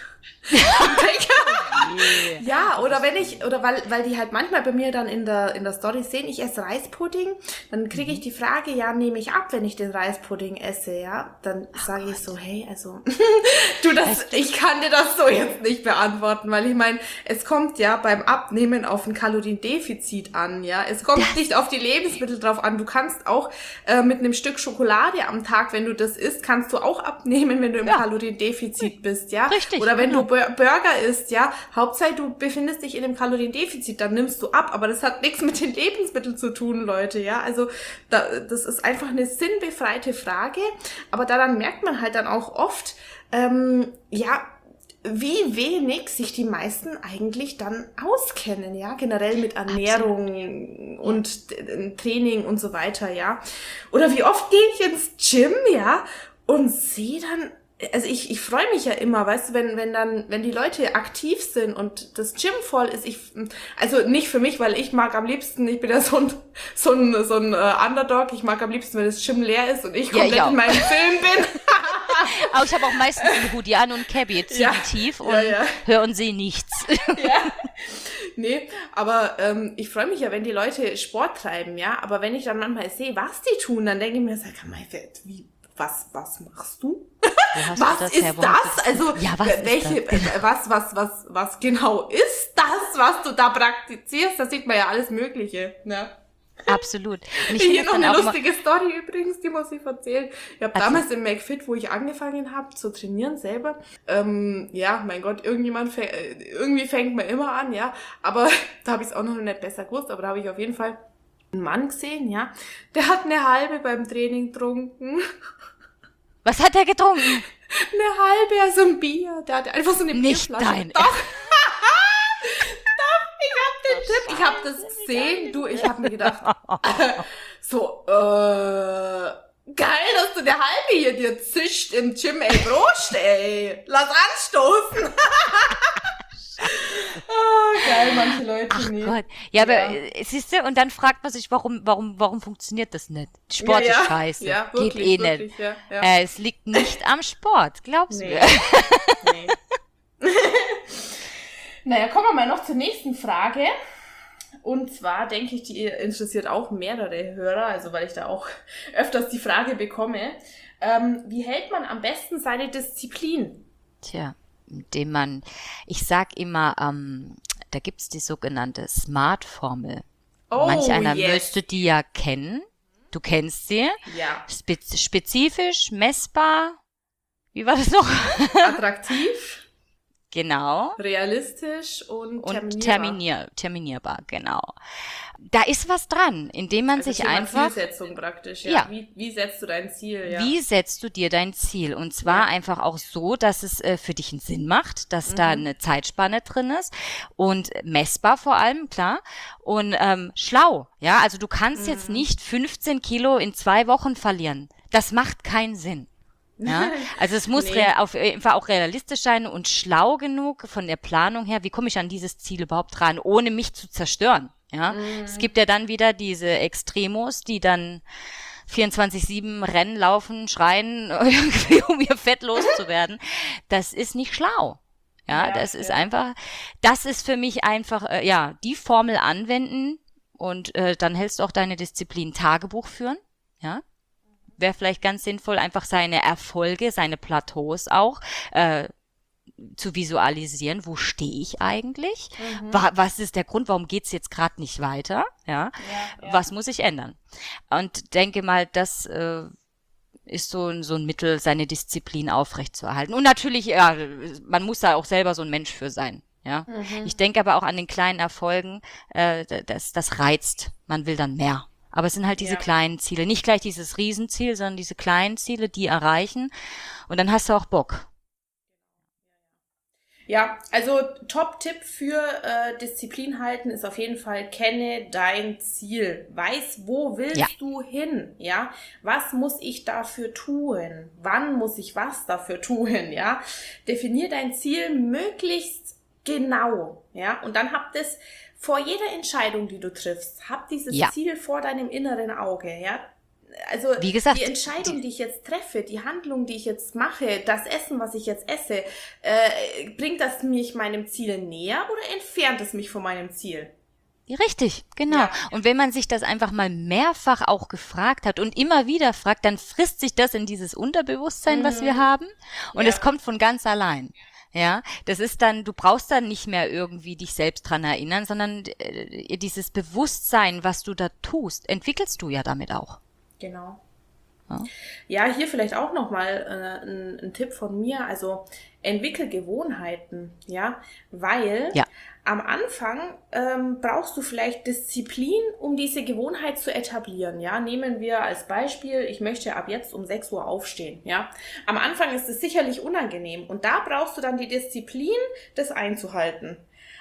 Ja, oder wenn ich, oder weil, weil die halt manchmal bei mir dann in der, in der Story sehen, ich esse Reispudding, dann kriege ich die Frage, ja, nehme ich ab, wenn ich den Reispudding esse, ja, dann sage ich so, hey, also, du, das, ich kann dir das so jetzt nicht beantworten, weil ich meine, es kommt ja beim Abnehmen auf ein Kaloriendefizit an, ja, es kommt Das- nicht auf die Lebensmittel drauf an, du kannst auch äh, mit einem Stück Schokolade am Tag, wenn du das isst, kannst du auch abnehmen, wenn du im Ja. Kaloriendefizit bist, ja, Richtig, oder wenn genau. du Bur- Burger isst, ja, Hauptsache du befindest dich in einem Kaloriendefizit, dann nimmst du ab, aber das hat nichts mit den Lebensmitteln zu tun, Leute, ja, also da, das ist einfach eine sinnbefreite Frage, aber daran merkt man halt dann auch oft, ähm, ja, wie wenig sich die meisten eigentlich dann auskennen, ja, generell mit Ernährung und äh, Training und so weiter, ja, oder wie oft gehe ich ins Gym, ja, und sehe dann, also ich, ich freue mich ja immer, weißt du, wenn, wenn dann, wenn die Leute aktiv sind und das Gym voll ist, ich, also nicht für mich, weil ich mag am liebsten, ich bin ja so ein, so ein, so ein äh, Underdog, ich mag am liebsten, wenn das Gym leer ist und ich Ja, komplett ich auch. in meinem Film bin. Aber ich habe auch meistens einen Hoodie an und Cabbie, ziehe Ja. tief und Ja, ja. höre und sehe nichts. Ja. Nee, aber ähm, ich freue mich ja, wenn die Leute Sport treiben, ja, aber wenn ich dann manchmal sehe, was die tun, dann denke ich mir, sag mal, wie, was, was machst du? Wo hast du Was das ist her? Wo hast du das? Also, Ja, was ist welche, das? äh, was, was, was, was genau ist das, was du da praktizierst? Da sieht man ja alles Mögliche, ne? Absolut. Und ich Hier finde es noch dann eine auch immer, lustige Story übrigens, die muss ich erzählen. Ich habe Erzähl. damals im McFit, wo ich angefangen habe zu trainieren selber, ähm, ja, mein Gott, irgendjemand fäng, äh, irgendwie fängt man immer an, ja, aber da habe ich es auch noch nicht besser gewusst, aber da habe ich auf jeden Fall einen Mann gesehen, ja, der hat eine halbe beim Training getrunken. was hat er getrunken? Eine halbe, also ein Bier. Der hatte einfach so eine Nicht Bierflasche. dein Doch. Doch, ich hab den Tipp, ich hab das gesehen. Du, ich hab mir gedacht, so, äh, geil, dass du eine halbe hier dir zischt im Gym, ey, Prost, ey. Lass anstoßen. Oh, geil, manche Leute Ach nicht. Gott. Ja, aber Ja. äh, siehst du, und dann fragt man sich, warum, warum, warum funktioniert das nicht? Sport ja, ja. ist scheiße. Ja, Geht wirklich, eh wirklich, nicht. ja, ja. Äh, es liegt nicht am Sport, glaubst Nee. mir. Nee. Naja, kommen wir mal noch zur nächsten Frage. Und zwar denke ich, die interessiert auch mehrere Hörer, also weil ich da auch öfters die Frage bekomme. Ähm, wie hält man am besten seine Disziplin? Tja, indem man, ich sag immer, ähm, da gibt's die sogenannte Smart-Formel. Oh, Manch einer yes. müsste die ja kennen. Du kennst sie. Ja. Spez spezifisch, messbar. Wie war das noch? Attraktiv, Genau. realistisch und, Und terminierbar. terminier, terminierbar, genau. Da ist was dran, indem man Also sich Thema einfach, Zielsetzung praktisch, ja. Ja. Wie, wie setzt du dein Ziel? Ja. wie setzt du dir dein Ziel? Und zwar Ja. einfach auch so, dass es äh, für dich einen Sinn macht, dass da Mhm. eine Zeitspanne drin ist und messbar vor allem, klar, und ähm, schlau. Ja, also du kannst jetzt Mhm. nicht fünfzehn Kilo in zwei Wochen verlieren. Das macht keinen Sinn. Ja, also es muss Nee. rea- auf jeden Fall auch realistisch sein und schlau genug von der Planung her, wie komme ich an dieses Ziel überhaupt ran, ohne mich zu zerstören. Ja, Mhm. es gibt ja dann wieder diese Extremos, die dann vierundzwanzig sieben rennen, laufen, schreien, irgendwie, um ihr Fett loszuwerden. Das ist nicht schlau. Ja, Ja, das ist ja. einfach, das ist für mich einfach, äh, ja, die Formel anwenden und äh, dann hältst du auch deine Disziplin Tagebuch führen. Ja, wäre vielleicht ganz sinnvoll, einfach seine Erfolge, seine Plateaus auch äh, zu visualisieren. Wo stehe ich eigentlich? Mhm. Wa was ist der Grund, warum geht's jetzt gerade nicht weiter? Ja? Ja, ja. Was muss ich ändern? Und denke mal, das äh, ist so ein, so ein Mittel, seine Disziplin aufrechtzuerhalten. Und natürlich, ja, man muss da auch selber so ein Mensch für sein. Ja? Mhm. Ich denke aber auch an den kleinen Erfolgen, äh, das, das reizt. Man will dann mehr. Aber es sind halt diese Ja. kleinen Ziele. Nicht gleich dieses Riesenziel, sondern diese kleinen Ziele, die erreichen. Und dann hast du auch Bock. Ja, also Top-Tipp für äh, Disziplin halten ist auf jeden Fall, kenne dein Ziel. Weiß, wo willst Ja. du hin? Ja, was muss ich dafür tun? Wann muss ich was dafür tun? Ja, definier dein Ziel möglichst genau. Ja, und dann habt es vor jeder Entscheidung, die du triffst, hab dieses Ja. Ziel vor deinem inneren Auge. Ja, also Wie gesagt, die Entscheidung, die ich jetzt treffe, die Handlung, die ich jetzt mache, das Essen, was ich jetzt esse, äh, bringt das mich meinem Ziel näher oder entfernt es mich von meinem Ziel? Richtig, genau. Ja. Und wenn man sich das einfach mal mehrfach auch gefragt hat und immer wieder fragt, dann frisst sich das in dieses Unterbewusstsein, was wir haben, und Ja. es kommt von ganz allein. Ja, das ist dann, du brauchst dann nicht mehr irgendwie dich selbst dran erinnern, sondern äh, dieses Bewusstsein, was du da tust, entwickelst du ja damit auch. Genau. Ja. Ja, hier vielleicht auch nochmal äh, ein, ein Tipp von mir. Also entwickel Gewohnheiten, ja, weil Ja. am Anfang ähm, brauchst du vielleicht Disziplin, um diese Gewohnheit zu etablieren. Ja, nehmen wir als Beispiel, ich möchte ab jetzt um sechs Uhr aufstehen. Ja, am Anfang ist es sicherlich unangenehm und da brauchst du dann die Disziplin, das einzuhalten.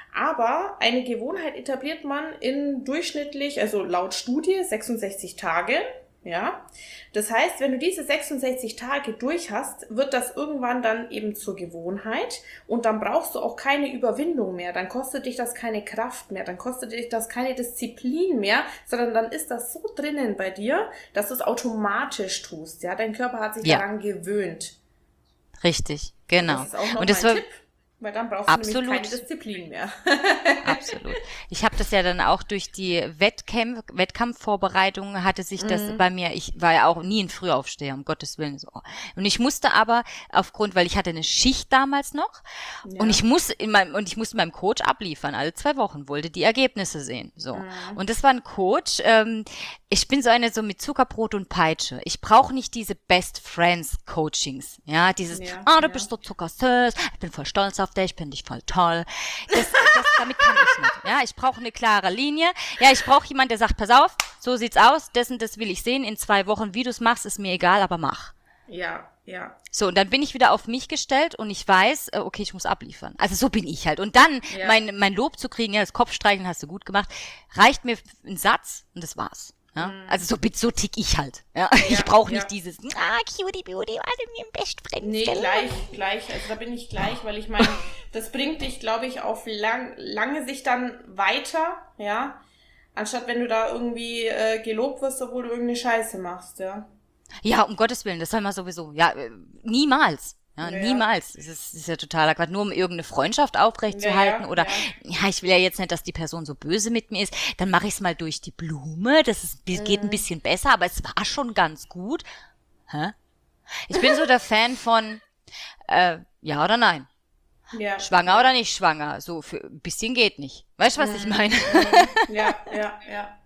Aber eine Gewohnheit etabliert man in durchschnittlich, also laut Studie, sechsundsechzig Tage. Ja, das heißt, wenn du diese sechsundsechzig Tage durch hast, wird das irgendwann dann eben zur Gewohnheit und dann brauchst du auch keine Überwindung mehr, dann kostet dich das keine Kraft mehr, dann kostet dich das keine Disziplin mehr, sondern dann ist das so drinnen bei dir, dass du es automatisch tust. Ja, dein Körper hat sich Ja. daran gewöhnt. Richtig, genau. Das ist auch noch Und das mein war Tipp, weil dann brauchst du absolut. nämlich keine Disziplin mehr. Absolut. Ich habe das ja dann auch durch die Wettkämpf Wettkampfvorbereitung hatte sich das Mhm. bei mir, ich war ja auch nie ein Frühaufsteher, um Gottes Willen. So. Und ich musste aber aufgrund, weil ich hatte eine Schicht damals noch Ja. und ich muss in meinem, und ich musste meinem Coach abliefern, alle zwei Wochen, wollte die Ergebnisse sehen. So. Mhm. Und das war ein Coach, ähm, ich bin so eine so mit Zuckerbrot und Peitsche. Ich brauche nicht diese Best Friends Coachings. Ja, dieses, Ja, ah, du ja. bist so zuckersüß, ich bin voll stolz auf dich, ich finde dich voll toll. Das, das, damit kann ich nicht. Ja, ich brauche eine klare Linie. Ja, ich brauche jemanden, der sagt, pass auf, so sieht's aus, das und das will ich sehen in zwei Wochen. Wie du es machst, ist mir egal, aber mach. Ja, ja. So, und dann bin ich wieder auf mich gestellt und ich weiß, äh, okay, ich muss abliefern. Also so bin ich halt. Und dann Ja. mein, mein Lob zu kriegen, ja, das Kopfstreicheln hast du gut gemacht, reicht mir ein Satz und das war's. Ja? Also so, so tick ich halt. Ja? Ich brauche nicht ja. dieses, ah, cutie beauty, warte mir im Best Friends. Nee, gleich, gleich. Also da bin ich gleich, weil ich meine, das bringt dich, glaube ich, auf lang, lange Sicht dann weiter, ja, anstatt wenn du da irgendwie äh, gelobt wirst, obwohl du irgendeine Scheiße machst, ja. Ja, um Gottes Willen, das soll man sowieso. Ja, äh, niemals. Ja, Ja. niemals. Das ist, das ist ja totaler Quatsch. Nur um irgendeine Freundschaft aufrechtzuerhalten Ja, ja, oder, ja. ja. ich will ja jetzt nicht, dass die Person so böse mit mir ist, dann mache ich es mal durch die Blume. Das ist, geht Mhm. ein bisschen besser, aber es war schon ganz gut. Hä? Ich bin so der Fan von, äh, ja oder nein. Ja. Schwanger oder nicht schwanger. So, für ein bisschen geht nicht. Weißt du, was ich meine? Ja, ja, ja.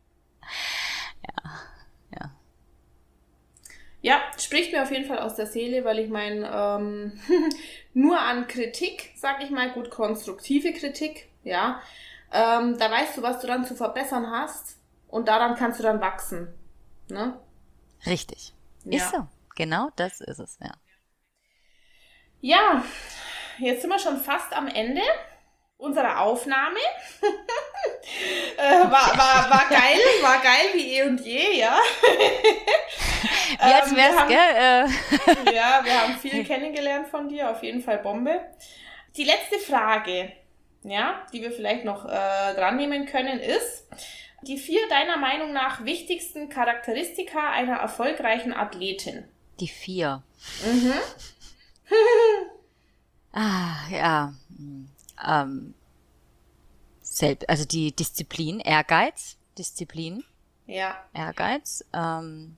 Ja. Ja, spricht mir auf jeden Fall aus der Seele, weil ich meine, ähm, nur an Kritik, sag ich mal, gut, konstruktive Kritik, ja, ähm, da weißt du, was du dann zu verbessern hast und daran kannst du dann wachsen, ne? Richtig. Ja. Ist so. Genau das ist es, ja. Ja, jetzt sind wir schon fast am Ende unserer Aufnahme. äh, war, war, war geil, war geil wie eh und je, ja. Wie als Ähm, wär's, wir haben- gell? Äh, Ja, wir haben viel kennengelernt von dir, auf jeden Fall Bombe. Die letzte Frage, ja, die wir vielleicht noch äh, dran nehmen können, ist die vier deiner Meinung nach wichtigsten Charakteristika einer erfolgreichen Athletin. die vier. Mhm. Ah, ja. hm, Ähm, selb, also die Disziplin, Ehrgeiz, Disziplin, Ja, Ehrgeiz. Ähm,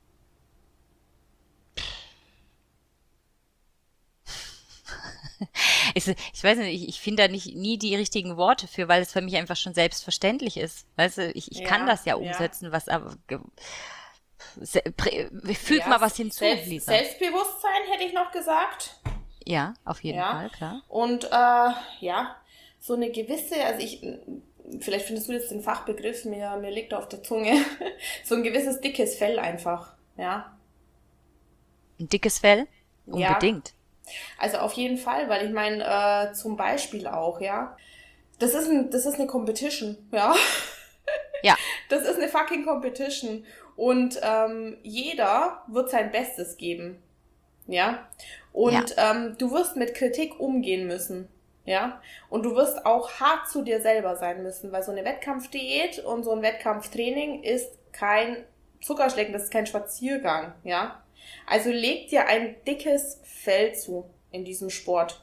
ich, ich weiß nicht, ich, ich finde da nicht nie die richtigen Worte für, weil es für mich einfach schon selbstverständlich ist. Weißt du, ich, ich Ja, kann das ja ja. umsetzen, was aber ge- se, prä, füg ja, mal was hinzu, Selbst, Lisa. Selbstbewusstsein hätte ich noch gesagt. Ja, auf jeden Ja. Fall, klar. Und äh, ja, so eine gewisse, also ich, vielleicht findest du jetzt den Fachbegriff, mir, mir liegt er auf der Zunge, so ein gewisses dickes Fell einfach, ja. Ein dickes Fell? Ja. Unbedingt. Also auf jeden Fall, weil ich meine, äh, zum Beispiel auch, ja, das ist ein, das ist eine Competition, ja. Ja. Das ist eine fucking Competition. Und ähm, jeder wird sein Bestes geben. Ja. Und Ja. ähm, du wirst mit Kritik umgehen müssen. Ja. Und du wirst auch hart zu dir selber sein müssen, weil so eine Wettkampfdiät und so ein Wettkampftraining ist kein Zuckerschlecken, das ist kein Spaziergang. Ja. Also leg dir ein dickes Fell zu in diesem Sport.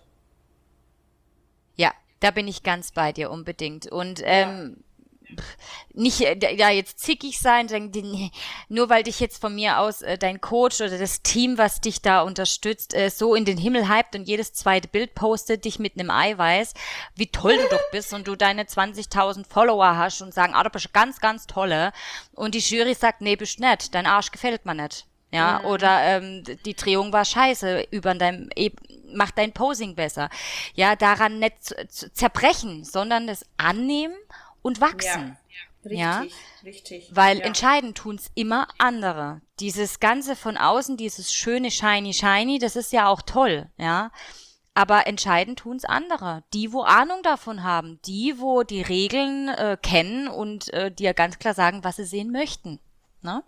Ja, da bin ich ganz bei dir unbedingt. Und ähm, ja. Nicht ja jetzt zickig sein, nur weil dich jetzt von mir aus äh, dein Coach oder das Team, was dich da unterstützt, äh, so in den Himmel hypt und jedes zweite Bild postet dich mit einem Eiweiß, wie toll du doch bist und du deine zwanzigtausend Follower hast und sagen, ah, du bist ganz, ganz tolle. Und die Jury sagt, nee, bist nicht, dein Arsch gefällt mir nicht. Ja, mhm. Oder ähm, die Drehung war scheiße, über dein, e- mach dein Posing besser. Ja, daran nicht zu, zu zerbrechen, sondern das annehmen und wachsen. Ja, richtig, ja? richtig. Weil ja. entscheiden tun's immer andere. Dieses Ganze von außen, dieses schöne shiny shiny, das ist ja auch toll, ja. Aber entscheiden tun's andere. Die, wo Ahnung davon haben, die, wo die Regeln äh, kennen und äh, dir ganz klar sagen, was sie sehen möchten. Ne?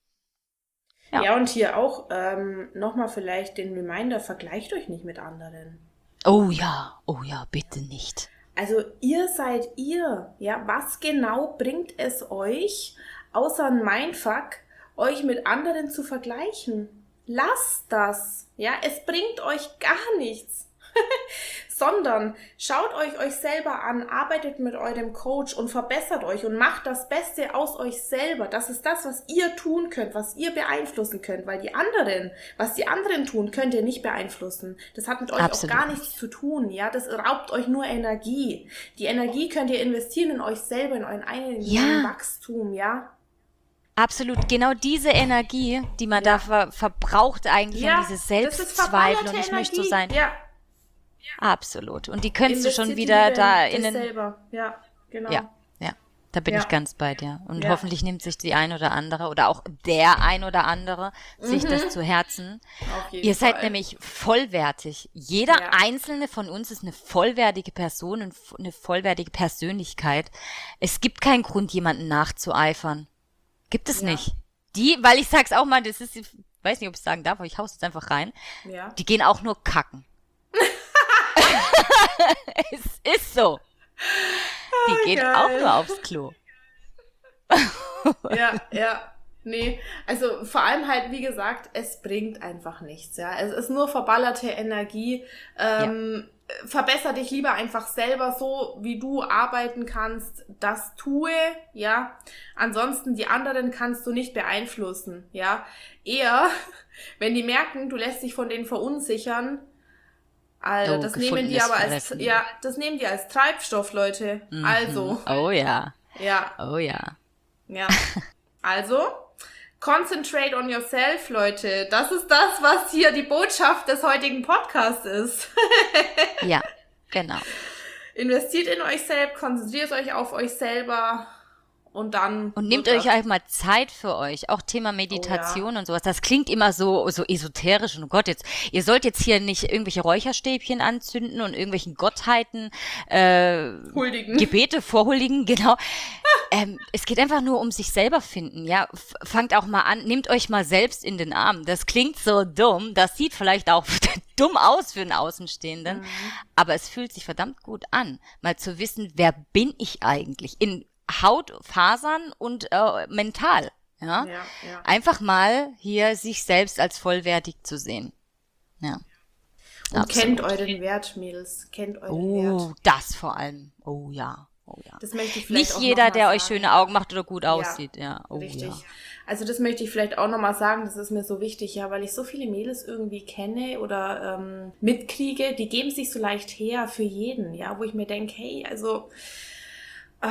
Ja. ja, und hier auch ähm, nochmal vielleicht den Reminder, vergleicht euch nicht mit anderen. Oh ja, oh ja, bitte nicht. Also ihr seid ihr, ja, was genau bringt es euch, außer ein Mindfuck, euch mit anderen zu vergleichen? Lasst das, ja, es bringt euch gar nichts. Sondern schaut euch euch selber an, arbeitet mit eurem Coach und verbessert euch und macht das Beste aus euch selber. Das ist das, was ihr tun könnt, was ihr beeinflussen könnt, weil die anderen, was die anderen tun, könnt ihr nicht beeinflussen. Das hat mit euch Absolut. Auch gar nichts zu tun, ja, das raubt euch nur Energie. Die Energie könnt ihr investieren in euch selber, in euren eigenen ja. Wachstum, ja. Absolut, genau diese Energie, die man ja. da ver- verbraucht eigentlich, ja, und diese Selbstzweifel und ich möchte so sein. Ja. Absolut. Und die könntest du schon wieder da in den... selber. Ja, genau. Ja, ja. Da bin ja. ich ganz bei dir. Und ja. hoffentlich nimmt sich die ein oder andere oder auch der ein oder andere mhm. sich das zu Herzen. Auf jeden Ihr seid Fall. nämlich vollwertig. Jeder ja. einzelne von uns ist eine vollwertige Person und eine vollwertige Persönlichkeit. Es gibt keinen Grund, jemanden nachzueifern. Gibt es ja. nicht. Die, weil ich sag's auch mal, das ist, ich weiß nicht, ob ich sagen darf, aber ich hau's jetzt einfach rein. Ja. Die gehen auch nur kacken. Es ist so. Die oh, gehen geil. auch nur aufs Klo. Ja, ja. Nee, also vor allem halt, wie gesagt, es bringt einfach nichts, ja. Es ist nur verballerte Energie. Ähm, ja. Verbessere dich lieber einfach selber so, wie du arbeiten kannst. Das tue, ja. Ansonsten die anderen kannst du nicht beeinflussen, ja. Eher, wenn die merken, du lässt dich von denen verunsichern, Also, oh, das nehmen die aber als, Fressen. ja, das nehmen die als Treibstoff, Leute. Mhm. Also. Oh ja. Ja. Oh ja. Ja. Also, concentrate on yourself, Leute. Das ist das, was hier die Botschaft des heutigen Podcasts ist. Ja, genau. Investiert in euch selbst, konzentriert euch auf euch selber. Und dann. Und nehmt euch einfach mal Zeit für euch. Auch Thema Meditation oh, ja. und sowas. Das klingt immer so, so esoterisch. Und oh Gott, jetzt, ihr sollt jetzt hier nicht irgendwelche Räucherstäbchen anzünden und irgendwelchen Gottheiten, äh, Huldigen. Gebete vorhuldigen, genau. ähm, es geht einfach nur um sich selber finden, ja. F- fangt auch mal an, nehmt euch mal selbst in den Arm. Das klingt so dumm. Das sieht vielleicht auch dumm aus für einen Außenstehenden. Mhm. Aber es fühlt sich verdammt gut an, mal zu wissen, wer bin ich eigentlich? In Haut, Fasern und äh, mental. Ja? Ja, ja. Einfach mal hier sich selbst als vollwertig zu sehen. Ja. Und Absolut. Kennt euren Wert, Mädels. Kennt euren oh, Wert. Oh, das vor allem. Oh ja. Oh ja. Das möchte ich vielleicht Nicht auch jeder, noch mal der sagen. euch schöne Augen macht oder gut aussieht. Ja, ja. Oh, richtig. Ja. Also das möchte ich vielleicht auch nochmal sagen, das ist mir so wichtig, ja, weil ich so viele Mädels irgendwie kenne oder ähm, mitkriege, die geben sich so leicht her für jeden, ja, wo ich mir denke, hey, also äh,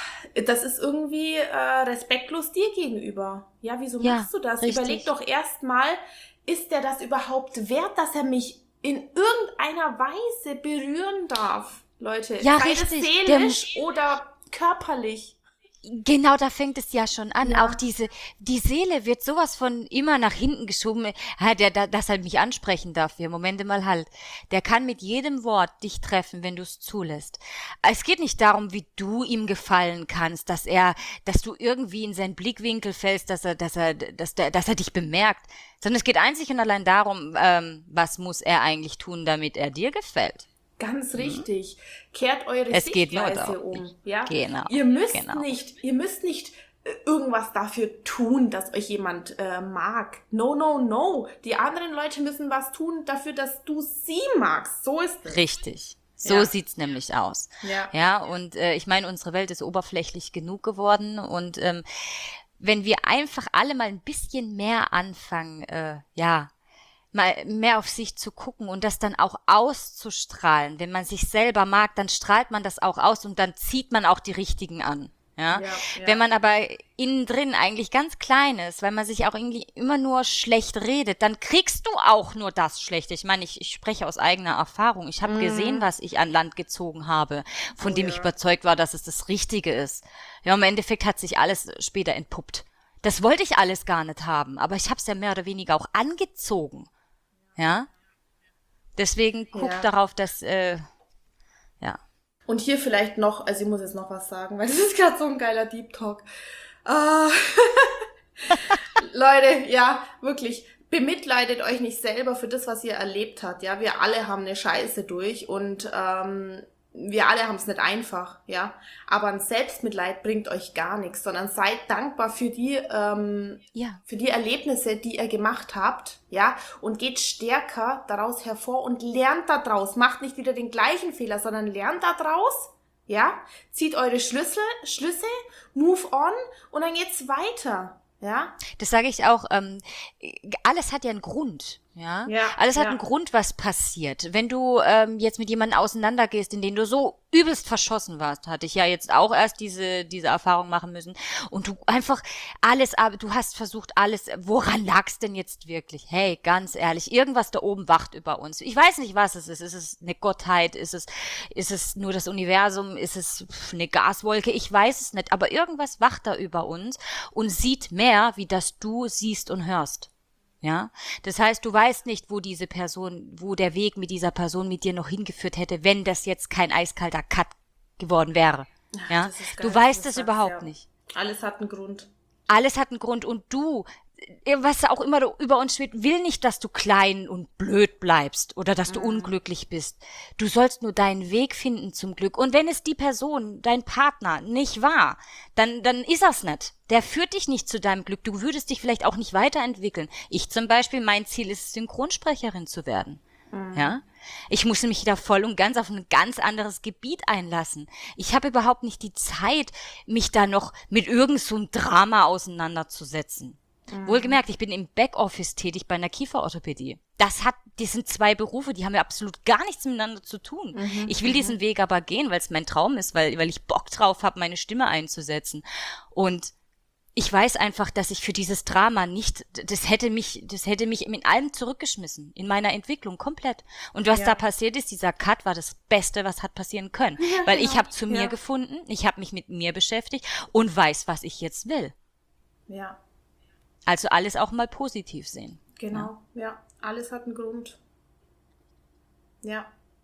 das ist irgendwie äh, respektlos dir gegenüber. Ja, wieso ja, machst du das? richtig. Überleg doch erstmal, ist der das überhaupt wert, dass er mich in irgendeiner Weise berühren darf, Leute? Ja, sei richtig. es seelisch Der, oder körperlich. Genau, da fängt es ja schon an. Ja. Auch diese, die Seele wird sowas von immer nach hinten geschoben, ja, der, der, dass er mich ansprechen darf. Ja, Momente mal halt. Der kann mit jedem Wort dich treffen, wenn du es zulässt. Es geht nicht darum, wie du ihm gefallen kannst, dass er, dass du irgendwie in seinen Blickwinkel fällst, dass er, dass er, dass der, dass er dich bemerkt, sondern es geht einzig und allein darum, ähm, was muss er eigentlich tun, damit er dir gefällt. Ganz richtig. Kehrt eure Es geht nur Sichtweise darum. um. Ja? Genau, Ihr müsst genau. nicht, ihr müsst nicht äh, irgendwas dafür tun, dass euch jemand äh, mag. No, no, no. Die anderen Leute müssen was tun dafür, dass du sie magst. So ist es. Richtig. So Ja. sieht's nämlich aus. Ja. Ja, und äh, ich meine, unsere Welt ist oberflächlich genug geworden und ähm, wenn wir einfach alle mal ein bisschen mehr anfangen, äh, ja, mal mehr auf sich zu gucken und das dann auch auszustrahlen. Wenn man sich selber mag, dann strahlt man das auch aus und dann zieht man auch die Richtigen an. Ja? Ja, ja. Wenn man aber innen drin eigentlich ganz klein ist, weil man sich auch irgendwie immer nur schlecht redet, dann kriegst du auch nur das Schlechte. Ich meine, ich, ich spreche aus eigener Erfahrung. Ich habe Mhm. gesehen, was ich an Land gezogen habe, von Oh dem ja. ich überzeugt war, dass es das Richtige ist. Ja, im Endeffekt hat sich alles später entpuppt. Das wollte ich alles gar nicht haben, aber ich habe es ja mehr oder weniger auch angezogen. Ja, deswegen guck Ja. darauf, dass, äh, ja, Und hier vielleicht noch, also ich muss jetzt noch was sagen, weil das ist gerade so ein geiler Deep Talk. Ah. Leute, ja, wirklich, bemitleidet euch nicht selber für das, was ihr erlebt habt. Ja, wir alle haben eine Scheiße durch und ähm, wir alle haben es nicht einfach, ja. Aber ein Selbstmitleid bringt euch gar nichts, sondern seid dankbar für die, ähm, ja, für die Erlebnisse, die ihr gemacht habt, ja, und geht stärker daraus hervor und lernt daraus. Macht nicht wieder den gleichen Fehler, sondern lernt daraus, ja. Zieht eure Schlüssel, Schlüsse, move on und dann geht's weiter, ja. das sage ich auch, ähm, alles hat ja einen Grund, ja, Ja, alles hat ja. einen Grund, was passiert. Wenn du ähm, jetzt mit jemandem auseinandergehst, in den du so übelst verschossen warst, hatte ich ja jetzt auch erst diese diese Erfahrung machen müssen und du einfach alles, aber du hast versucht alles, woran lag's denn jetzt wirklich? Hey, ganz ehrlich, irgendwas da oben wacht über uns. Ich weiß nicht, was es ist. Ist es eine Gottheit? Ist es ist es nur das Universum? Ist es eine Gaswolke? Ich weiß es nicht, aber irgendwas wacht da über uns und sieht mehr, wie das du siehst und hörst. Ja, das heißt, du weißt nicht, wo diese Person, wo der Weg mit dieser Person mit dir noch hingeführt hätte, wenn das jetzt kein eiskalter Cut geworden wäre. Ja, Das ist geil, du dass weißt du es sagst, überhaupt ja. nicht. Alles hat einen Grund. Alles hat einen Grund und du, was auch immer du über uns schwebt, will nicht, dass du klein und blöd bleibst oder dass du unglücklich bist. Du sollst nur deinen Weg finden zum Glück. Und wenn es die Person, dein Partner, nicht war, dann, dann ist er's nicht. Der führt dich nicht zu deinem Glück. Du würdest dich vielleicht auch nicht weiterentwickeln. Ich zum Beispiel, mein Ziel ist, Synchronsprecherin zu werden. Ja, ich musste mich da voll und ganz auf ein ganz anderes Gebiet einlassen. Ich habe überhaupt nicht die Zeit, mich da noch mit irgend so einem Drama auseinanderzusetzen. Mhm. Wohlgemerkt, ich bin im Backoffice tätig bei einer Kieferorthopädie. Das hat, die sind zwei Berufe, die haben ja absolut gar nichts miteinander zu tun. Mhm. Ich will diesen Weg aber gehen, weil es mein Traum ist, weil, weil ich Bock drauf habe, meine Stimme einzusetzen. Und ich weiß einfach, dass ich für dieses Drama nicht, das hätte mich, das hätte mich in allem zurückgeschmissen, in meiner Entwicklung komplett. Und was Ja. da passiert ist, dieser Cut war das Beste, was hat passieren können. Ja, Weil genau. ich habe zu mir Ja. gefunden, ich habe mich mit mir beschäftigt und weiß, was ich jetzt will. Ja, Also alles auch mal positiv sehen. genau. Ja, alles hat einen Grund. Ja.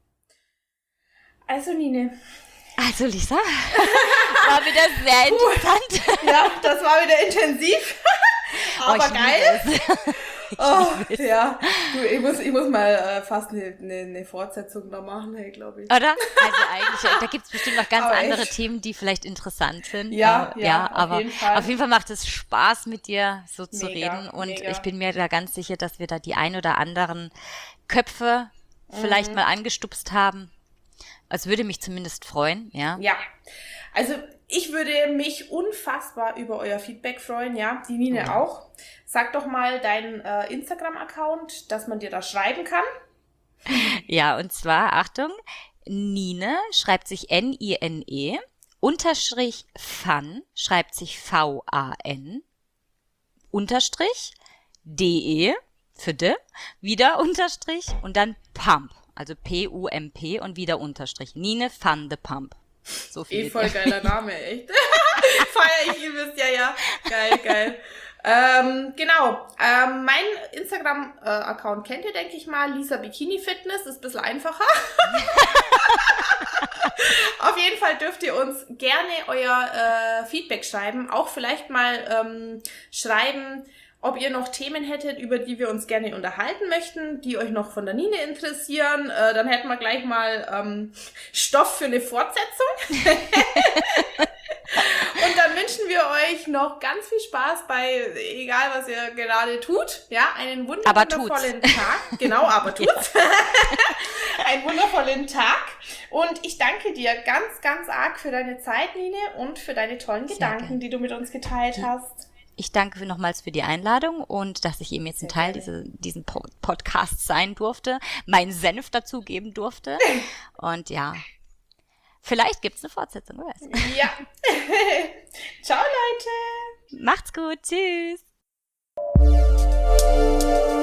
Also, Nine. Also Lisa, war wieder sehr interessant. Ja, das war wieder intensiv. Aber Oh, ich geil. liebe es. Oh, ja. Du, ich muss, ich muss mal äh, fast eine, eine, eine Fortsetzung da machen, hey, glaube ich. Oder? Also eigentlich, da gibt es bestimmt noch ganz Aber andere echt. Themen, die vielleicht interessant sind. Ja, äh, ja, ja, auf aber jeden Fall. auf jeden Fall macht es Spaß, mit dir so zu Mega, reden. Und mega. ich bin mir da ganz sicher, dass wir da die ein oder anderen Köpfe vielleicht Mhm. mal angestupst haben. Es würde mich zumindest freuen, ja. Ja, also ich würde mich unfassbar über euer Feedback freuen, ja, die Nine Ja. auch. Sag doch mal deinen äh, Instagram-Account, dass man dir da schreiben kann. Ja, und zwar, Achtung, Nine schreibt sich N I N E, Unterstrich Fun schreibt sich V A N, Unterstrich D E für de, wieder Unterstrich und dann Pump, also P U M P und wieder Unterstrich. Nine Fun the Pump. So viel. Eh voll geiler Name, echt. Feier ich übelst, ja, ja. Geil, geil. Ähm, genau, ähm, mein Instagram-Account kennt ihr, denke ich mal, Lisa Bikini Fitness, ist ein bisschen einfacher. Auf jeden Fall dürft ihr uns gerne euer äh, Feedback schreiben, auch vielleicht mal ähm, schreiben, ob ihr noch Themen hättet, über die wir uns gerne unterhalten möchten, die euch noch von der Nine interessieren. Äh, dann hätten wir gleich mal ähm, Stoff für eine Fortsetzung. Und dann wünschen wir euch noch ganz viel Spaß bei, egal was ihr gerade tut, ja, einen wunder- wundervollen Tag. Genau, aber tut's. Einen wundervollen Tag. Und ich danke dir ganz, ganz arg für deine Zeit, Nine, und für deine tollen Sehr Gedanken, gerne. Die du mit uns geteilt hast. Ich danke nochmals für die Einladung und dass ich eben jetzt ein Teil diese, diesen Podcasts sein durfte, meinen Senf dazu geben durfte. Und ja, vielleicht gibt's eine Fortsetzung, wer weiß. Ja. Ciao, Leute. Macht's gut. Tschüss.